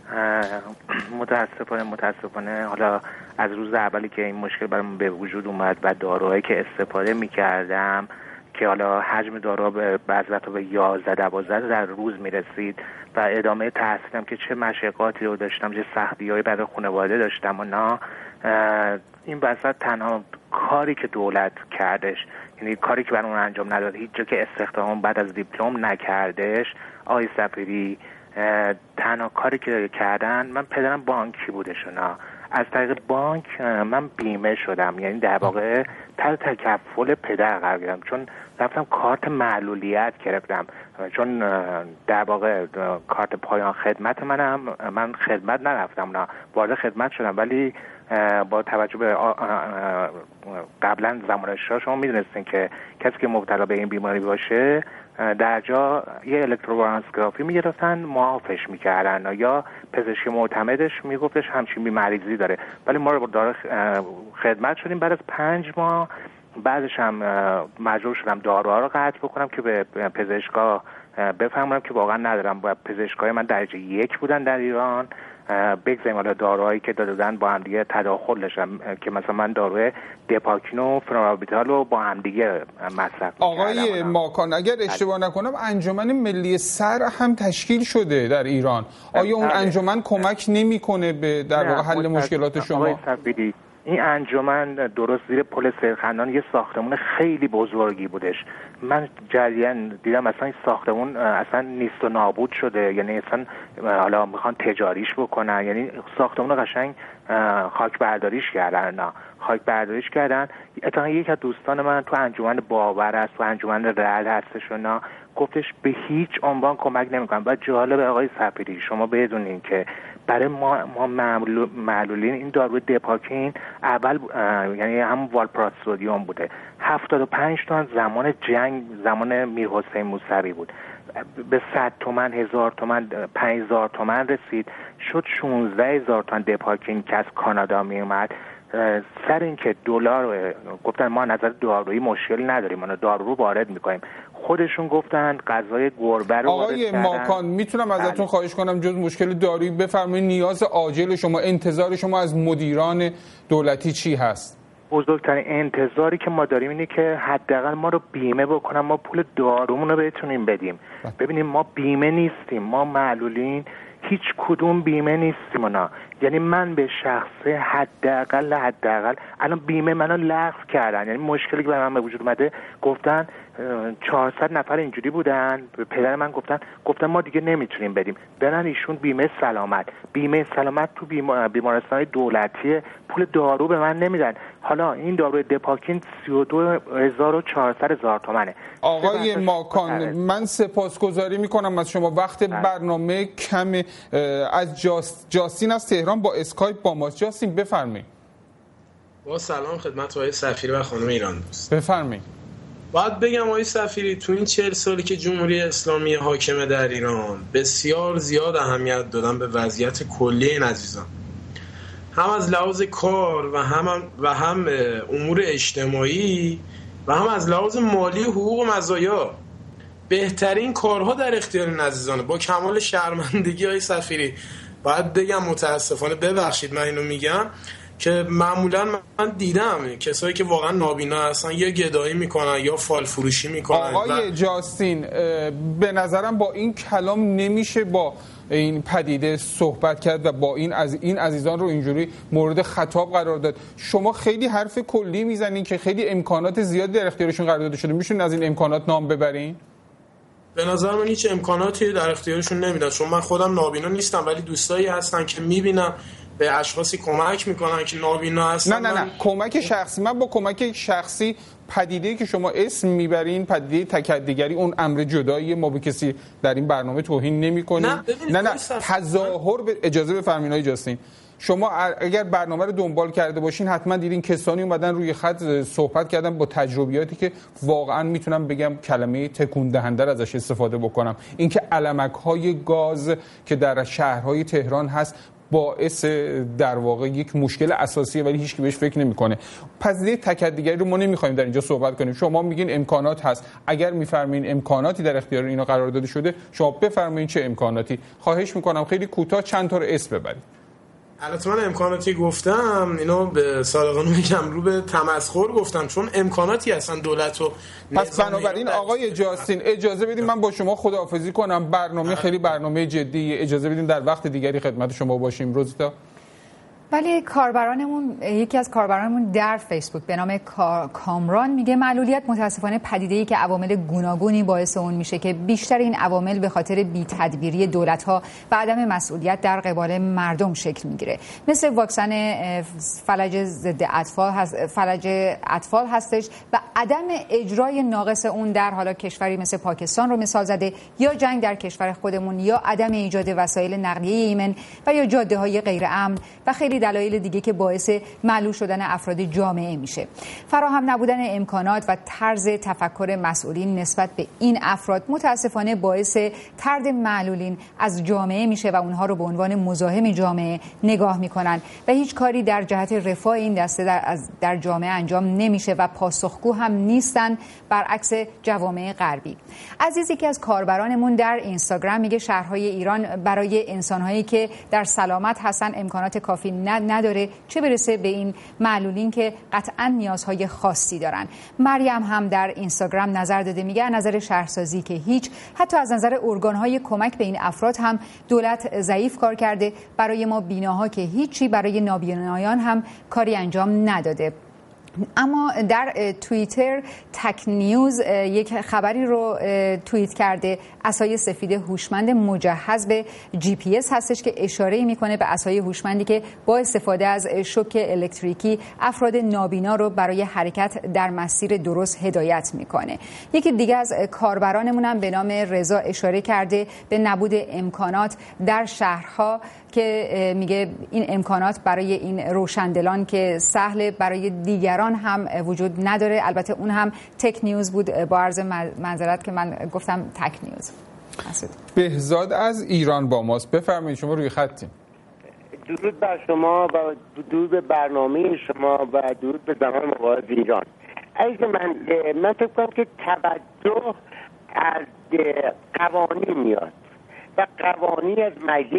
متاسفانه حالا از روز اولی که این مشکل برام به وجود اومد و داروهایی که استفاده می‌کردم که حالا حجم دارو به بعضی وقتا به 11-12 در روز میرسید و ادامه تحصیلم که چه مشقاتی رو داشتم، چه سختی‌هایی برای خانواده داشتم و نه این وسط تنها کاری که دولت کردش، یعنی کاری که برام انجام نداد، هیچ جا که استخدام بعد از دیپلم نکردش آقای سفیری، تنها کاری که کردن، من پدرم بانکی بودش و نه از طریق بانک من بیمه شدم، یعنی در واقع تحت تکفل پدر قرار گرفتم، چون رفتم کارت معلولیت گرفتم، چون در واقع کارت پایان خدمت من خدمت نرفتم، نه وارد خدمت شدم، ولی با توجه به قبلا زمان شما میدونستین که کسی که مبتلا به این بیماری باشه در جا یه الکتروکاردیوگرافی میگرفتن معافش میکردن یا پزشک معتمدش میگفتش همچین بیماریزی داره، ولی ما رو داره خدمت شدیم. بعد از 5 ماه بعدش هم مجبور شدم داروها رو قطع بکنم که به پزشکا بفهمم که واقعا ندارم. و پزشکای من درجه 1 بودن در ایران. بگذاریم حالا داروهایی که دادن با هم دیگه تداخل داشتن، که مثلا من داروی دپاکین و فنورابیتال رو با هم دیگه مصرف آقای ماکان اگر اشتباه نکنم انجمن ملی سر هم تشکیل شده در ایران، آیا اون انجمن کمک نمیکنه به در واقع حل مشکلات شما؟ این انجمن درست زیر پل سرخندان یه ساختمون خیلی بزرگی بودش. من جریان دیدم اصلا این ساختمون اصلا نیست و نابود شده، یعنی اصلا حالا میخوان تجاریش بکنن، یعنی ساختمون قشنگ خاک برداریش کردن. اتفاقا یک از دوستان من تو انجمن باور است و انجمن رعد هستش و گفتش به هیچ عنوان کمک نمیکنن. و جالب آقای صفیری شما بدونین که برای ما معلولین این دارو دپاکین اول یعنی هم والپراسودیوم بوده، 75 تومن زمان جنگ، زمان میر حسین موسوی بود، به 100 تومن 1000 تومن 5000 تومن رسید، شد 16000 تومن دپاکین که از کانادا می اومد. سر این که دلار گفتن ما نظر دارویی مشکلی نداریم، ما دارو رو وارد میکنیم، خودشون گفتن غذای گربه رو وارد کردن. آقای ماکان میتونم ازتون خواهش کنم جز مشکل دارویی بفرمایید نیاز عاجل شما، انتظار شما از مدیران دولتی چی هست؟ بزرگترین انتظاری که ما داریم اینه که حداقل ما رو بیمه بکنن، ما پول دارومون رو بتونیم بدیم. ببینیم ما بیمه نیستیم، ما معلولین هیچ کدوم بیمه نیستیم اونا. یعنی من به شخصه حداقل الان بیمه منو لغو کردن، یعنی مشکلی که برای من به وجود اومده گفتن 400 نفر اینجوری بودن، به پدر من گفتن ما دیگه نمیتونیم بدیم، برن ایشون بیمه سلامت تو بیمارستان دولتی پول دارو به من نمیدن. حالا این دارو دپاکین 32,400 تومانه. آقای ماکان من سپاسگزاری میکنم از شما، وقت برنامه کمه. از جاستین از تهران با اسکایپ با ماست. جاستین بفرمایید. با سلام خدمت آقای سفیری و خانم ایران دوست. بفرمایید. باید بگم آقای سفیری تو این 40 سالی که جمهوری اسلامی حاکمه در ایران بسیار زیاد اهمیت دادن به وضعیت کلی این عزیزان، هم از لحاظ کار و هم امور اجتماعی و هم از لحاظ مالی و حقوق و مزایا. بهترین کارها در اختیار این عزیزانه. با کمال شرمندگی آقای سفیری باید بگم متاسفانه، ببخشید من اینو میگم، که معمولا من دیدم کسایی که واقعا نابینا هستن یا گدایی میکنن یا فال فروشی میکنن. آقای جاستین به نظرم با این کلام نمیشه با این پدیده صحبت کرد و با این عزیزان رو اینجوری مورد خطاب قرار داد. شما خیلی حرف کلی میزنین که خیلی امکانات زیادی در اختیارشون قرار داده شده، میشون از این امکانات نام ببرین؟ به نظر من هیچ امکاناتی در اختیارشون نمیدن، چون من خودم نابینا نیستم ولی دوستایی هستن که میبینم به اشخاصی کمک میکنن که نابینا هستن. نه کمک شخصی. من با کمک شخصی پدیده‌ای که شما اسم میبرین پدیده تکدیگری اون امر جدایی، ما به کسی در این برنامه توهین نمیکنیم. نه تظاهر اجازه بفرمایید آقای جاستین. شما اگر برنامه رو دنبال کرده باشین حتما دیدین کسانی اومدن روی خط صحبت کردن با تجربیاتی که واقعا میتونم بگم کلمه تکون دهنده ازش استفاده بکنم. اینکه علمک‌های گاز که در شهرهای تهران هست باعث در واقع یک مشکل اساسیه ولی هیچ کی بهش فکر نمیکنه. پدیده تکدیگری رو ما نمیخوایم در اینجا صحبت کنیم. شما میگین امکانات هست، اگر میفرمایین امکاناتی در اختیار اینا قرار داده شده شما بفرمایین چه امکاناتی. خواهش میکنم خیلی کوتاه چند تا رو اسم ببرید. البته من امکاناتی گفتم اینو به صادقانه میگم رو به تمسخر گفتم، چون امکاناتی هستن دولت و پس بنابراین آقای جاستین اجازه بدید من با شما خداحافظی کنم. برنامه خیلی برنامه جدیه، اجازه بدید در وقت دیگری خدمت شما باشیم. روزتا ولی یکی از کاربرانمون در فیسبوک به نام کامران میگه معلولیت متاسفانه پدیده‌ای که عوامل گوناگونی باعث اون میشه که بیشتر این عوامل به خاطر بی‌تدبیری دولت‌ها و عدم مسئولیت در قبال مردم شکل میگیره، مثل واکسن فلج ضد اطفال هستش و عدم اجرای ناقص اون در حالا کشوری مثل پاکستان رو مثال زده، یا جنگ در کشور خودمون، یا عدم ایجاد وسایل نقلیه ایمن و یا جاده‌های غیر امن و خیلی دلایل دیگه که باعث معلول شدن افراد جامعه میشه. فراهم نبودن امکانات و طرز تفکر مسئولین نسبت به این افراد متاسفانه باعث طرد معلولین از جامعه میشه و اونها رو به عنوان مزاحم جامعه نگاه میکنن و هیچ کاری در جهت رفاه این دسته در جامعه انجام نمیشه و پاسخگو هم نیستن، برعکس جوامع غربی. عزیزی که از کاربرانمون در اینستاگرام میگه شهرهای ایران برای انسانهایی که در سلامت هستن امکانات کافی نداره، چه برسه به این معلولین که قطعا نیازهای خاصی دارن. مریم هم در اینستاگرام نظر داده، میگه از نظر شهرسازی که هیچ، حتی از نظر ارگانهای کمک به این افراد هم دولت ضعیف کار کرده، برای ما بیناها که هیچی، برای نابینایان هم کاری انجام نداده. اما در توییتر تک نیوز یک خبری رو توییت کرده، عصای سفید هوشمند مجهز به GPS هستش که اشاره میکنه به عصای هوشمندی که با استفاده از شوک الکتریکی افراد نابینا رو برای حرکت در مسیر درست هدایت میکنه. یکی دیگه از کاربرانمون هم به نام رضا اشاره کرده به نبود امکانات در شهرها که میگه این امکانات برای این روشندلان که سهل برای دیگران هم وجود نداره. البته اون هم تک نیوز بود، با عرض معذرت که من گفتم تک نیوز. بهزاد از ایران با ماست، بفرمایید، شما روی خطیم. درود بر شما و درود به برنامه شما و درود به زمان مقاعد ایران. عزیز من فکر کنم که توجه از قوانین میاد و قوانین از مجلس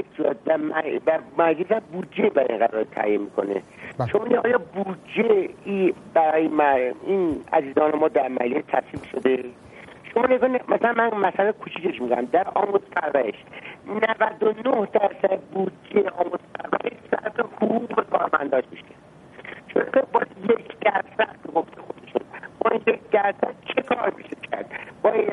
و مجلس بودجه برای قرار تعیین میکنه. چون آیا بودجه برای این عزیزان ما در مجلس تصویب شده؟ شما مثلا من مثلا کوچیکش میگم، در آموزش پرورش 99% بودجه آموزش پرورش صرف حقوق کارمنداش میشه. چون با 1% گفته خودشون با این 1% چه کار میشه کرد؟ با این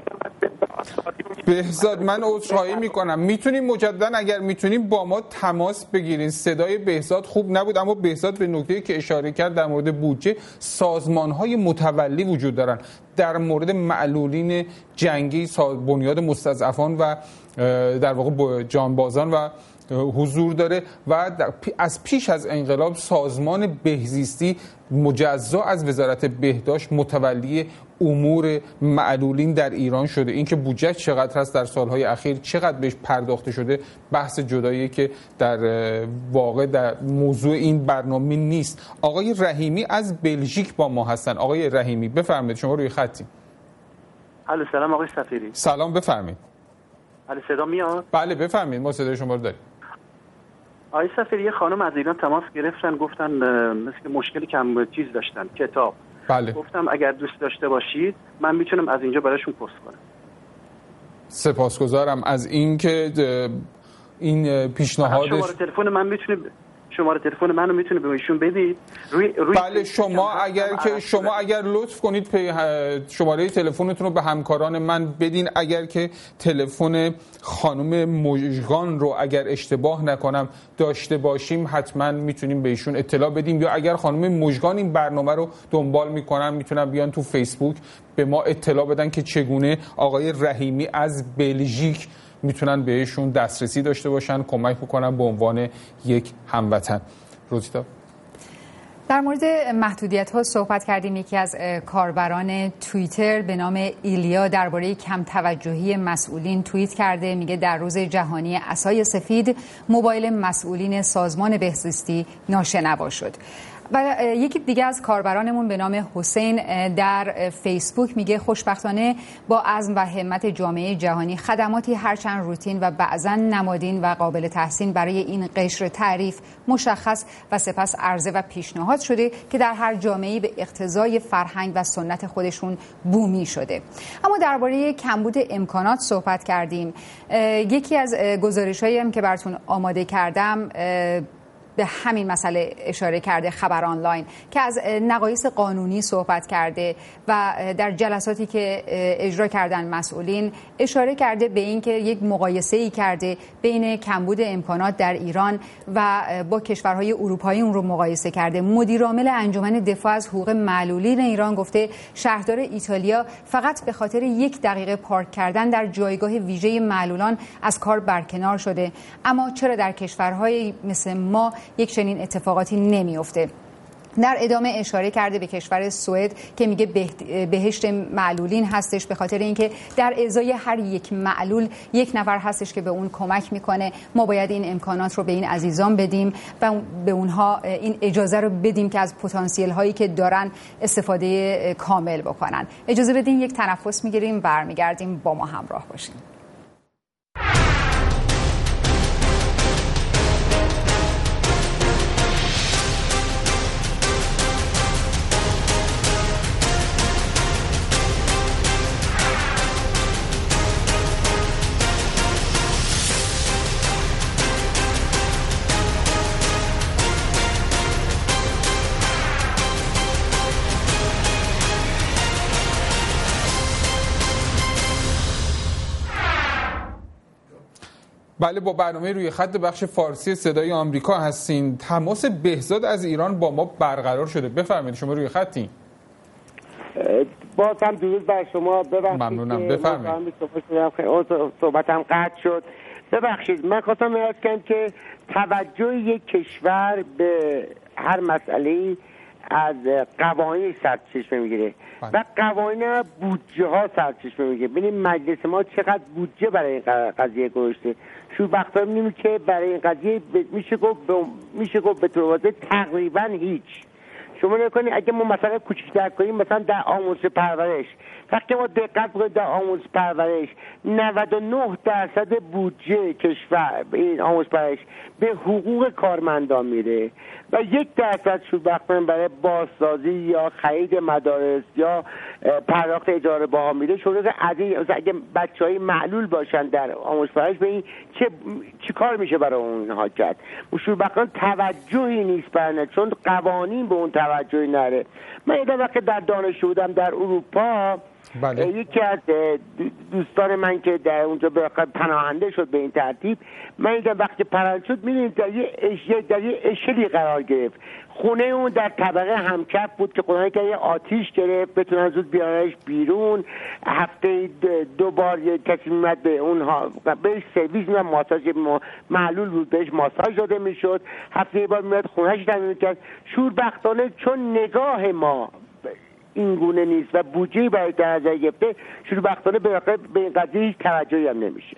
بهزاد من عذرخواهی میکنم، میتونیم مجددا اگر میتونیم با ما تماس بگیرین. صدای بهزاد خوب نبود، اما بهزاد به نکته‌ای که اشاره کرد در مورد بودجه، سازمان‌های متولی وجود دارن در مورد معلولین جنگی، بنیاد مستضعفان و در واقع جانبازان و حضور داره و از پیش از انقلاب سازمان بهزیستی مجزا از وزارت بهداشت متولی امور معلولین در ایران شده. اینکه بودجه چقدر هست در سالهای اخیر، چقدر بهش پرداخته شده، بحث جداییه که در واقع در موضوع این برنامه نیست. آقای رحیمی از بلژیک با ما هستن. آقای رحیمی بفرمایید، شما روی خطی. الو سلام آقای سفیری. سلام، بفرمایید. الو صدا میاد؟ بله بفرمایید، ما صدای شما رو داریم. آقای سفیری، یه خانم از ایران تماس گرفتن، گفتن مثل مشکلی کم چیز داشتن، کتاب. بله. گفتم اگر دوست داشته باشید من میتونم از اینجا براشون پست کنم. سپاسگزارم از اینکه این پیشنهادش. شماره تلفن منو میتونه به ایشون بدید. بله شما اگر لطف کنید شماره تلفنتون رو به همکاران من بدین. اگر که تلفن خانم مژگان رو اگر اشتباه نکنم داشته باشیم حتما میتونیم به ایشون اطلاع بدیم، یا اگر خانم مژگان این برنامه رو دنبال میکنن میتونن بیان تو فیسبوک به ما اطلاع بدن که چگونه آقای رحیمی از بلژیک میتونن بهشون دسترسی داشته باشن، کمک بکنن به عنوان یک هموطن. روزیتا، در مورد محدودیت ها صحبت کردیم. یکی از کاربران توییتر به نام ایلیا درباره کم توجهی مسئولین توییت کرده، میگه در روز جهانی عصای سفید موبایل مسئولین سازمان بهزیستی ناشنوا شد. و یکی دیگه از کاربرانمون به نام حسین در فیسبوک میگه خوشبختانه با عزم و همت جامعه جهانی خدماتی هرچند روتین و بعضا نمادین و قابل تحسین برای این قشر تعریف مشخص و سپس عرضه و پیشنهاد شده که در هر جامعه‌ای به اقتضای فرهنگ و سنت خودشون بومی شده. اما درباره کمبود امکانات صحبت کردیم. یکی از گزارش‌هایی هم که براتون آماده کردم به همین مسئله اشاره کرده خبر آنلاین که از نقایص قانونی صحبت کرده و در جلساتی که اجرا کردن مسئولین اشاره کرده به این که یک مقایسه‌ای کرده بین کمبود امکانات در ایران و با کشورهای اروپایی اون رو مقایسه کرده. مدیر عامل انجمن دفاع از حقوق معلولین ایران گفته شهردار ایتالیا فقط به خاطر 1 دقیقه پارک کردن در جایگاه ویژه معلولان از کار برکنار شده، اما چرا در کشورهای مثل ما یک چنین اتفاقاتی نمی‌افته؟ در ادامه اشاره کرده به کشور سوئد که میگه بهشت معلولین هستش به خاطر اینکه در ازای هر یک معلول 1 نفر هستش که به اون کمک میکنه. ما باید این امکانات رو به این عزیزان بدیم و به اونها این اجازه رو بدیم که از پتانسیل هایی که دارن استفاده کامل بکنن. اجازه بدین یک تنفس میگیریم، برمیگردیم، با ما همراه باشیم. بله، با برنامه روی خط بخش فارسی صدای آمریکا هستین. تماس بهزاد از ایران با ما برقرار شده. بفرمایید، شما روی خطین. باز هم درود بر شما. ببخشید ممنونم، بفرمایید. صحبتم قطع شد، ببخشید. من خواستم عرض کنم که توجه یک کشور به هر مسئله از قوانین سرچشمه میگیره و قوانین بودجه ها سرچشمه میگیره. ببینید مجلس ما چقدر بودجه برای این قضیه گذاشته. شوربختانه می‌بینیم که برای این قضیه میشه گفت به طور واضح تقریبا هیچ. شما نکنید اگه ما مثلا کوچیک‌تر کنیم، مثلا در آموزش پرورش، وقتی ما دقت بکنید در آموزش پرورش 99% بودجه کشور این آموزش پرورش به حقوق کارمندان میره و 1% شوربختانه برای بازسازی یا خرید مدارس یا پرداخت اجاره باها میره. شما اگه بچهای معلول باشن در آموزش پرورش به این چه کار میشه برای اونها کرد؟ شوربختانه توجهی نیست برای، چون قوانین به اون توجهی نره. من یه وقت در دانشجو بودم در اروپا، بله. یکی از دوستان من که در اونجا پناهنده شد به این ترتیب، من دیدم وقتی پناهنده شد می‌بینید در یه اشلی قرار گرفت. خونه اون در طبقه همکف بود که خدایی که یه آتیش گرفت بتونن زود بیارنش بیرون. هفته 2 بار یه کسی میمد به اونها بهش سرویس میدن، ماساژ معلول بود بهش ماساژ داده میشد. هفته 1 بار میاد خونه‌اش تامین می‌کرد. شوربختانه چون نگاه ما این گونه نیست و بودجه برای در نظر گرفته، شوربختانه به این قضیه هیچ توجهی هم نمیشه.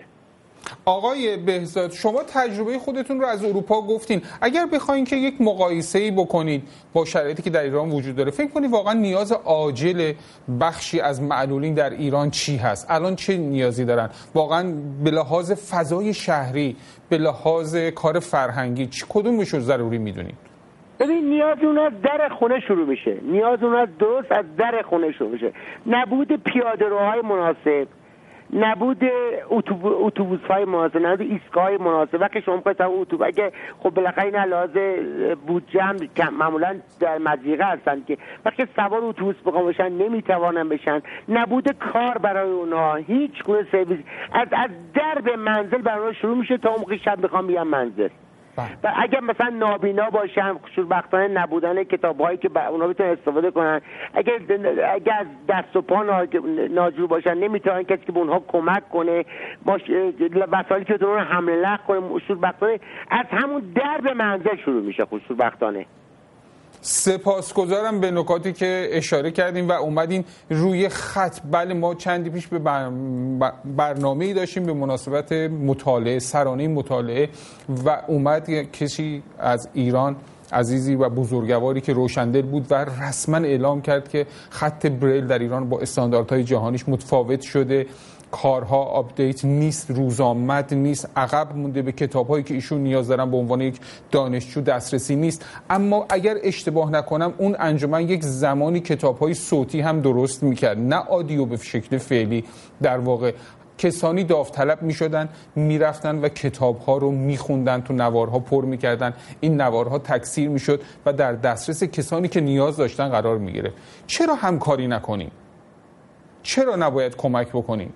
آقای بهزاد، شما تجربه خودتون رو از اروپا گفتین. اگر بخواین که یک مقایسه‌ای بکنید با شرایطی که در ایران وجود داره، فکر کنید واقعا نیاز عاجل بخشی از معلولین در ایران چی هست؟ الان چه نیازی دارن؟ واقعا به لحاظ فضای شهری، به لحاظ کار فرهنگی کدومش رو ضروری میدونید؟ ببین، نیاز اون از در خونه شروع میشه. نیاز اون از درست از در خونه شروع میشه. نبود پیاده‌روهای مناسب، نبود اتوبوس‌های مناسب، نبود ایستگاه‌های مناسب. وقتی شما می‌خواید اتوبوس، اگه خب بالاخره این علاوه بودجه هم معمولاً در مضیقه هستن که وقتی سوار اتوبوس بشن نمیتوانن بشن. نبود کار برای اونها، هیچ گونه سرویس. از در به منزل برای اونها شروع میشه تا اون موقع شب میخوام بیان منزل. و اگر مثلا نابینا باشن، شوربختانه نبودن کتاب‌هایی که اونها بتونن استفاده کنن، اگر از دست و پا ناجور باشن نمیتونن کسی که به اونها کمک کنه، وسایلی که اونها حمل نقل کنه. شوربختانه از همون در به منزل شروع میشه. شوربختانه سپاسگزارم به نکاتی که اشاره کردیم و اومدین روی خط. بله، ما چندی پیش به برنامه‌ای داشتیم به مناسبت مطالعه، سرانه مطالعه، و اومد کسی از ایران عزیزی و بزرگواری که روشندل بود و رسما اعلام کرد که خط بریل در ایران با استانداردهای جهانیش متفاوت شده، کارها آپدیت نیست، روزآمد نیست، عقب مونده، به کتاب‌هایی که ایشون نیاز دارن به عنوان یک دانشجو دسترسی نیست. اما اگر اشتباه نکنم اون انجمن یک زمانی کتاب‌های صوتی هم درست می‌کرد، نه آدیو به شکل فعلی. در واقع کسانی داوطلب میشدن، میرفتن و کتاب‌ها رو میخوندن، تو نوارها پر میکردن، این نوارها تکثیر میشد و در دسترس کسانی که نیاز داشتن قرار میگرفت. چرا همکاری نکنیم؟ چرا نباید کمک بکنیم؟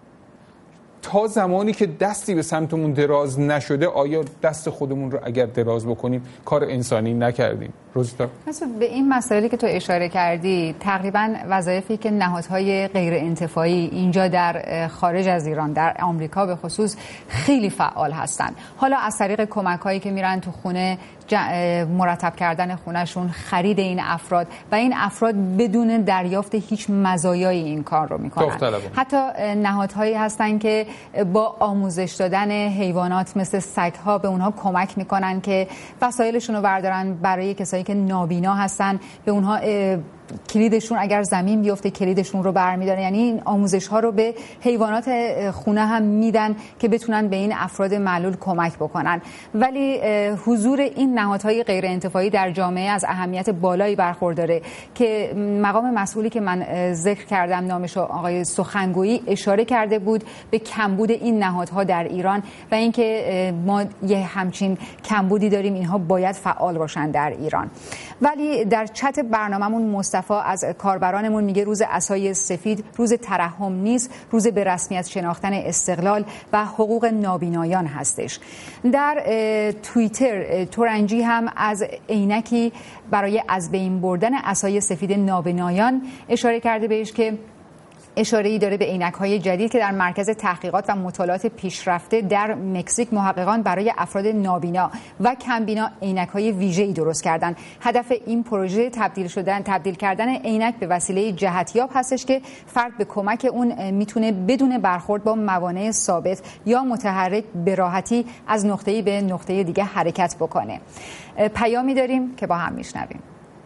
تا زمانی که دستی به سمتمون دراز نشده، آیا دست خودمون رو اگر دراز بکنیم کار انسانی نکردیم؟ روزیتا؟ به این مسائلی که تو اشاره کردی، تقریبا وظایفی که نهادهای غیر انتفاعی اینجا در خارج از ایران، در آمریکا به خصوص، خیلی فعال هستند. حالا از طریق کمک‌هایی که میرن تو خونه، مرتب کردن خونهشون، خرید این افراد و این افراد بدون دریافت هیچ مزایای این کار رو میکنن. حتی نهادهایی هستن که با آموزش دادن حیوانات مثل سگ‌ها به اونها کمک میکنن که وسایلشون رو بردارن. برای کسایی که نابینا هستن به اونها کلیدشون اگر زمین بیفته کلیدشون رو برمی‌دارن. یعنی این آموزش ها رو به حیوانات خونه هم میدن که بتونن به این افراد معلول کمک بکنن. ولی حضور این نهادهای غیر انتفاعی در جامعه از اهمیت بالایی برخورداره که مقام مسئولی که من ذکر کردم، نامش آقای سخنگویی، اشاره کرده بود به کمبود این نهادها در ایران و اینکه ما یه همچین کمبودی داریم، اینها باید فعال باشن در ایران. ولی در چت برنامه‌مون مصطفی از کاربرانمون میگه روز عصای سفید روز ترحم نیست، روز به رسمیت شناختن استقلال و حقوق نابینایان هستش. در توییتر تورنجی هم از عینکی برای از بین بردن عصای سفید نابینایان اشاره کرده بهش که اشاره‌ای داره به عینک‌های جدید که در مرکز تحقیقات و مطالعات پیشرفته در مکزیک محققان برای افراد نابینا و کمبینا عینک‌های ویژه‌ای درست کردن. هدف این پروژه تبدیل کردن عینک به وسیله جهتیاب هستش که فرد به کمک اون میتونه بدون برخورد با موانع ثابت یا متحرک به راحتی از نقطه‌ای به نقطه دیگه حرکت بکنه. پیامی داریم که با هم میشنویم.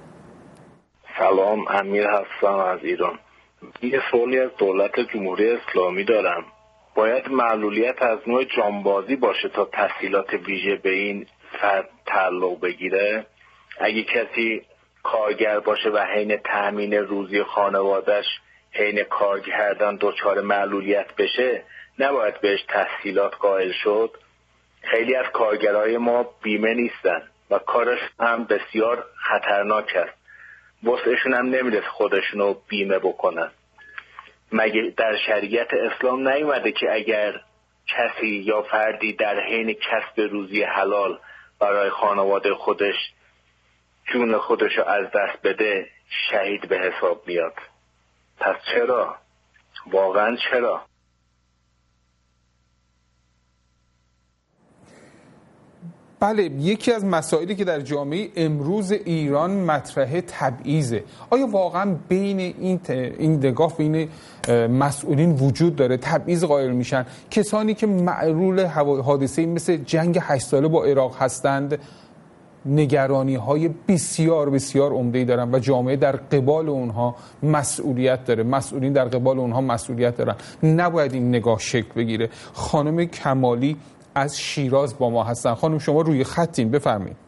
سلام، امیر هستم از ایران. یه سوالی از دولت جمهوری اسلامی دارم. باید معلولیت از نوع جانبازی باشه تا تسهیلات ویژه به این فرد تعلق بگیره؟ اگه کسی کارگر باشه و حین تأمین روزی خانواده‌اش حین کار کردن دچار معلولیت بشه، نباید بهش تسهیلات قائل شد؟ خیلی از کارگرای ما بیمه نیستن و کارش هم بسیار خطرناک است. واسهشون هم نمیرسه خودشونو بیمه بکنن. مگه در شریعت اسلام نیومده که اگر کسی یا فردی در حین کسب روزی حلال برای خانواده خودش جون خودشو از دست بده شهید به حساب میاد؟ پس چرا؟ واقعا چرا؟ بله، یکی از مسائلی که در جامعه امروز ایران مطرحه تبعیضه. آیا واقعا بین این نگاه بین مسئولین وجود داره؟ تبعیض قائل میشن کسانی که معلول حادثه مثل جنگ 8 ساله با عراق هستند، نگرانی های بسیار بسیار عمده‌ای دارن و جامعه در قبال اونها مسئولیت داره، مسئولین در قبال اونها مسئولیت دارن. نباید این نگاه شکل بگیره. خانم کمالی از شیراز با ما هستن. خانم شما روی خطین، بفرمایید.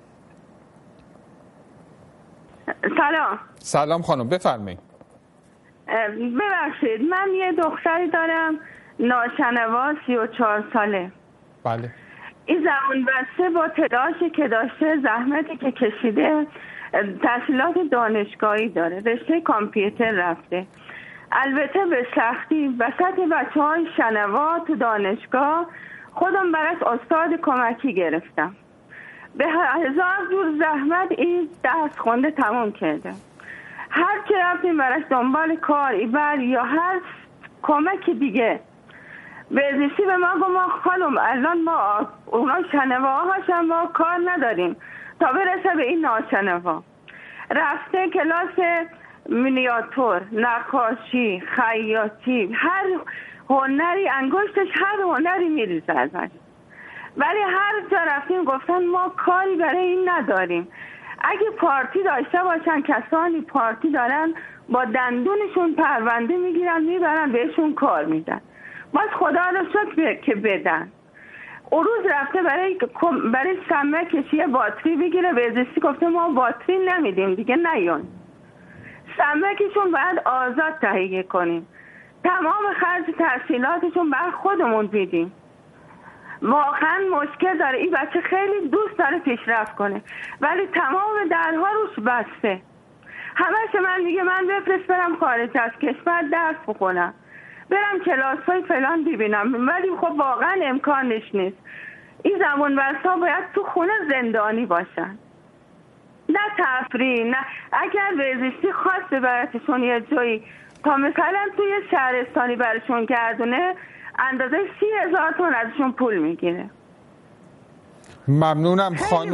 سلام خانم، بفرمایید. ببخشید، من یه دختری دارم ناشنوا 34 ساله. بله. این زمان بسته با تلاشی که داشته، زحمتی که کشیده، تحصیلات دانشگاهی داره، رشته کامپیوتر رفته. البته به سختی وسط بچه‌های شنوا تو دانشگاه خودم براش استاد کمکی گرفتم. به 1000 جور زحمت این درس خونده تموم کرده. هر چی رفتیم براش دنبال کار ایبر یا هر کمک دیگه، بزیستی به ما گفت ما خانم الان ما اونا شنواهاش هم ما کار نداریم تا برسه به این ناشنوا. رفته کلاس مینیاتور، نقاشی، خیاطی، هر هنری، انگشتش هر هنری میریزه ازش. ولی هر جا رفتیم گفتن ما کاری برای این نداریم. اگه پارتی داشته باشن، کسانی پارتی دارن با دندونشون پرونده میگیرن میبرن بهشون کار میدن. باز خدا رو شکر که بدن. اون روز رفته برای سمه کشی باتری بگیره، بهزیستی گفته ما باتری نمیدیم دیگه نیون. سمکشون باید آزاد تهیه کنیم. تمام خرج تحصیلاتشون بر خودمون دیدیم. واقعا مشکل داره. این بچه خیلی دوست داره پیشرفت کنه ولی تمام درها روش بسته. همش من میگه من بفرست برم خارج از کشور درس بخونم، برم کلاس‌های فلان ببینم، ولی خب واقعا امکانش نیست. این زبان‌ورزها باید تو خونه زندانی باشن، نه تفریح، نه اگر بهزیستی خواست ببرتشون یه جایی تا مثلا توی شهرستانی برشون گردونه اندازه 30,000 تومان ازشون پول میگیره. ممنونم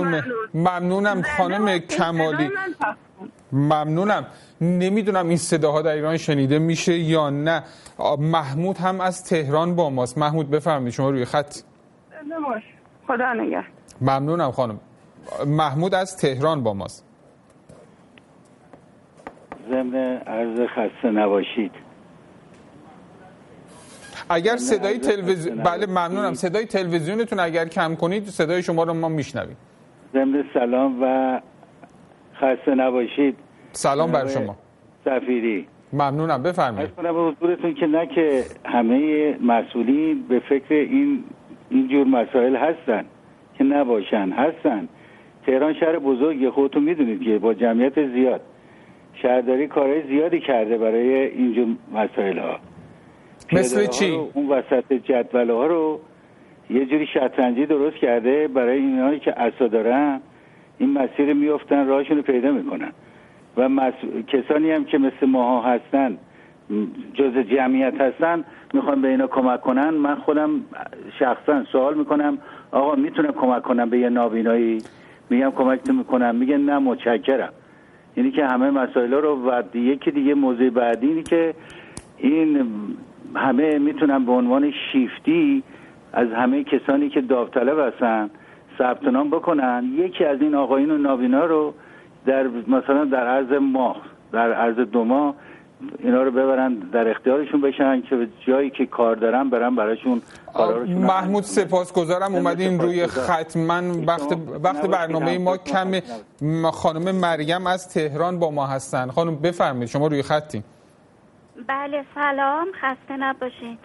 خانم کمالی. ممنونم. نمیدونم این صداها در ایران شنیده میشه یا نه. محمود هم از تهران با ماست. محمود بفرمایید، شما روی خط. خدا نگهدار. ممنونم خانم. محمود از تهران با ماست. ضمن عرض خسته نباشید. اگر صدای تلویزیون، بله ممنونم، صدای تلویزیونتون اگر کم کنید صدای شما رو ما میشنویم. ضمن سلام و خسته نباشید. سلام بر شما سفیری. ممنونم، بفرمایید. از کنم حضورتون که نه که همه مسئولین به فکر این جور مسائل هستن که نباشن، هستن. تهران شهر بزرگی، خودتون میدونید که با جمعیت زیاد شهرداری کارهای زیادی کرده برای اینجور مسائل ها. مثل چی؟ اون وسط جدول ها رو یه جوری شطرنجی درست کرده برای اینهایی که عصا دارن، این مسیر میافتن، راهشون رو پیدا میکنن و کسانی هم که مثل ماها هستن، جزء جمعیت هستن، میخوان به اینا کمک کنن. من خودم شخصا سوال میکنم آقا میتونم کمک کنم به یه نابینایی؟ میگم کمک میکنم، میگه نه متشکرم. یعنی که همه مسائل رو و یکی دیگه موضوع بعدی اینه که این همه میتونن به عنوان شیفتی از همه کسانی که داوطلب هستن ثبت نام بکنن. یکی از این آقایون و نابینا رو مثلا در عرض ماه، در عرض 2 ماه اینا رو ببرن در اختیارشون بشن که جایی که کار دارن برن براشون کاراشون. محمود سپاسگزارم اومدین روی خط. من وقت برنامه ما کمه. خانم مریم از تهران با ما هستن. خانم بفرمایید، شما روی خطین. بله سلام، خسته نباشین.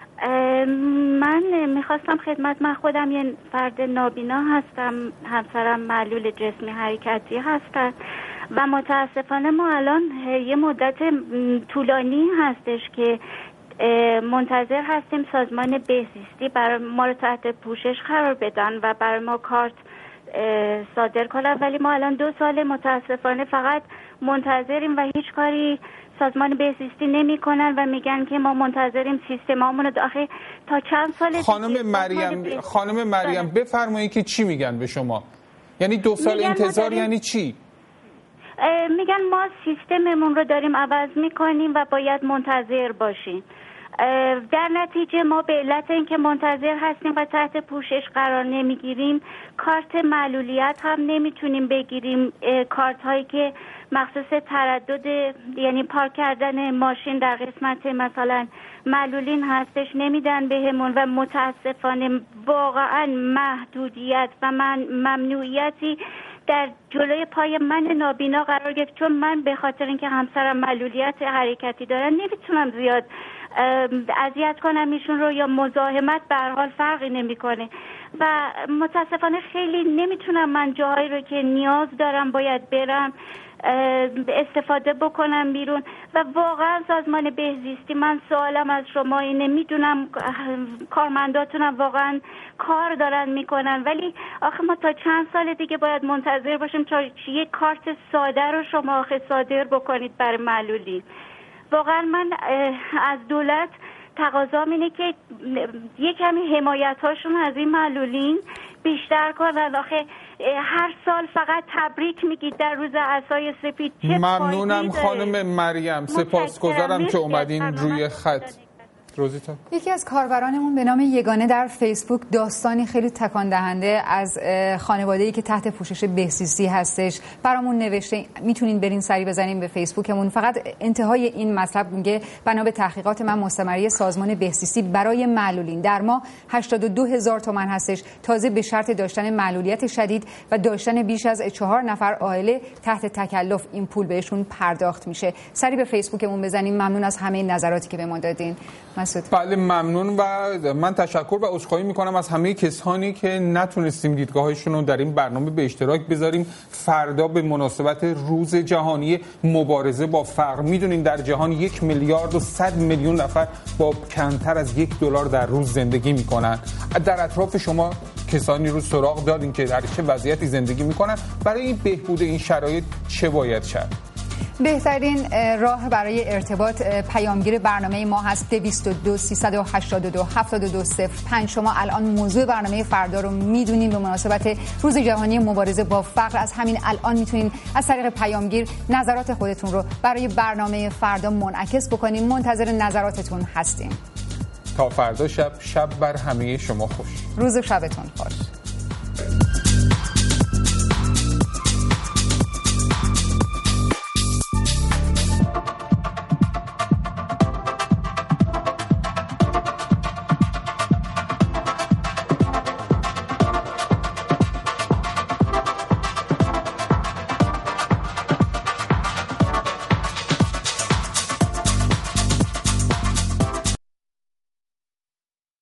من میخواستم من خودم یه فرد نابینا هستم، همسرم معلول جسمی حرکتی هستن و متاسفانه ما الان یه مدت طولانی هستش که منتظر هستیم سازمان بهزیستی برای ما رو تحت پوشش قرار بدن و برای ما کارت صادر کنن، ولی ما الان 2 سال متاسفانه فقط منتظریم و هیچ کاری سازمان بهزیستی نمی کنن و میگن که ما منتظریم سیستمامون رو داخل تا چند سال. خانم مریم بفرمایید که چی میگن به شما؟ یعنی 2 سال انتظار یعنی چی؟ میگن ما سیستممون رو داریم عوض میکنیم و باید منتظر باشیم. در نتیجه ما به علت اینکه منتظر هستیم و تحت پوشش قرار نمیگیریم، کارت معلولیت هم نمیتونیم بگیریم. کارت هایی که مخصوص تردد یعنی پارک کردن ماشین در قسمت مثلا معلولین هستش نمیدن بهمون و متاسفانه واقعا محدودیت و ممنوعیتی در جلوی پای من نابینا قرار گرفت، چون من به خاطر اینکه همسرم معلولیت حرکتی دارن نمیتونم زیاد اذیت کنم ایشون رو یا مزاحمت به هر حال فرقی نمیکنه و متاسفانه خیلی نمیتونم من جاهایی رو که نیاز دارم باید برم استفاده بکنم بیرون و واقعا سازمان بهزیستی، من سوالم از شما اینه، میدونم کارمنداتونم واقعا کار دارن میکنن ولی آخه ما تا چند سال دیگه باید منتظر باشیم تا یک کارت ساده رو شما آخه صادر بکنید برای معلولین. واقعا من از دولت تقاضام اینه که یک کمی حمایت هاشون از این معلولین بیشتر کنن. آخه هر سال فقط تبریک میگید در روز عصای سپید. ممنونم خانم مریم، سپاسگزارم که اومدین روی خط. روزیتا. یکی از کاربرانمون به نام یگانه در فیسبوک داستانی خیلی تکان دهنده از خانواده‌ای که تحت پوشش بهزیستی هستش برامون نوشته. میتونین برین سری بزنین به فیسبوکمون. فقط انتهای این مطلب میگه بنا به تحقیقات من مستمری سازمان بهزیستی برای معلولین در ماه 82,000 تومان هستش، تازه به شرط داشتن معلولیت شدید و داشتن بیش از 4 نفر عائله تحت تکلف این پول بهشون پرداخت میشه. سری به فیسبوکمون بزنین. ممنون از همه نظراتی که به ما دادین. مسعود. بله ممنون و من تشکر و عذرخواهی میکنم از همه کسانی که نتونستیم دیدگاهشون رو در این برنامه به اشتراک بذاریم. فردا به مناسبت روز جهانی مبارزه با فقر، میدونین در جهان 1 میلیارد و 100 میلیون نفر با کمتر از $1 در روز زندگی میکنن. در اطراف شما کسانی رو سراغ دارین که در چه وضعیتی زندگی میکنن؟ برای بهبود این شرایط چه باید کرد؟ بهترین راه برای ارتباط پیامگیر برنامه ما هست 222 382 7205. شما الان موضوع برنامه فردا رو میدونین. به مناسبت روز جهانی مبارزه با فقر از همین الان میتونین از طریق پیامگیر نظرات خودتون رو برای برنامه فردا منعکس بکنین. منتظر نظراتتون هستیم. تا فردا شب بر همه شما خوش. روز و شبتون خوش.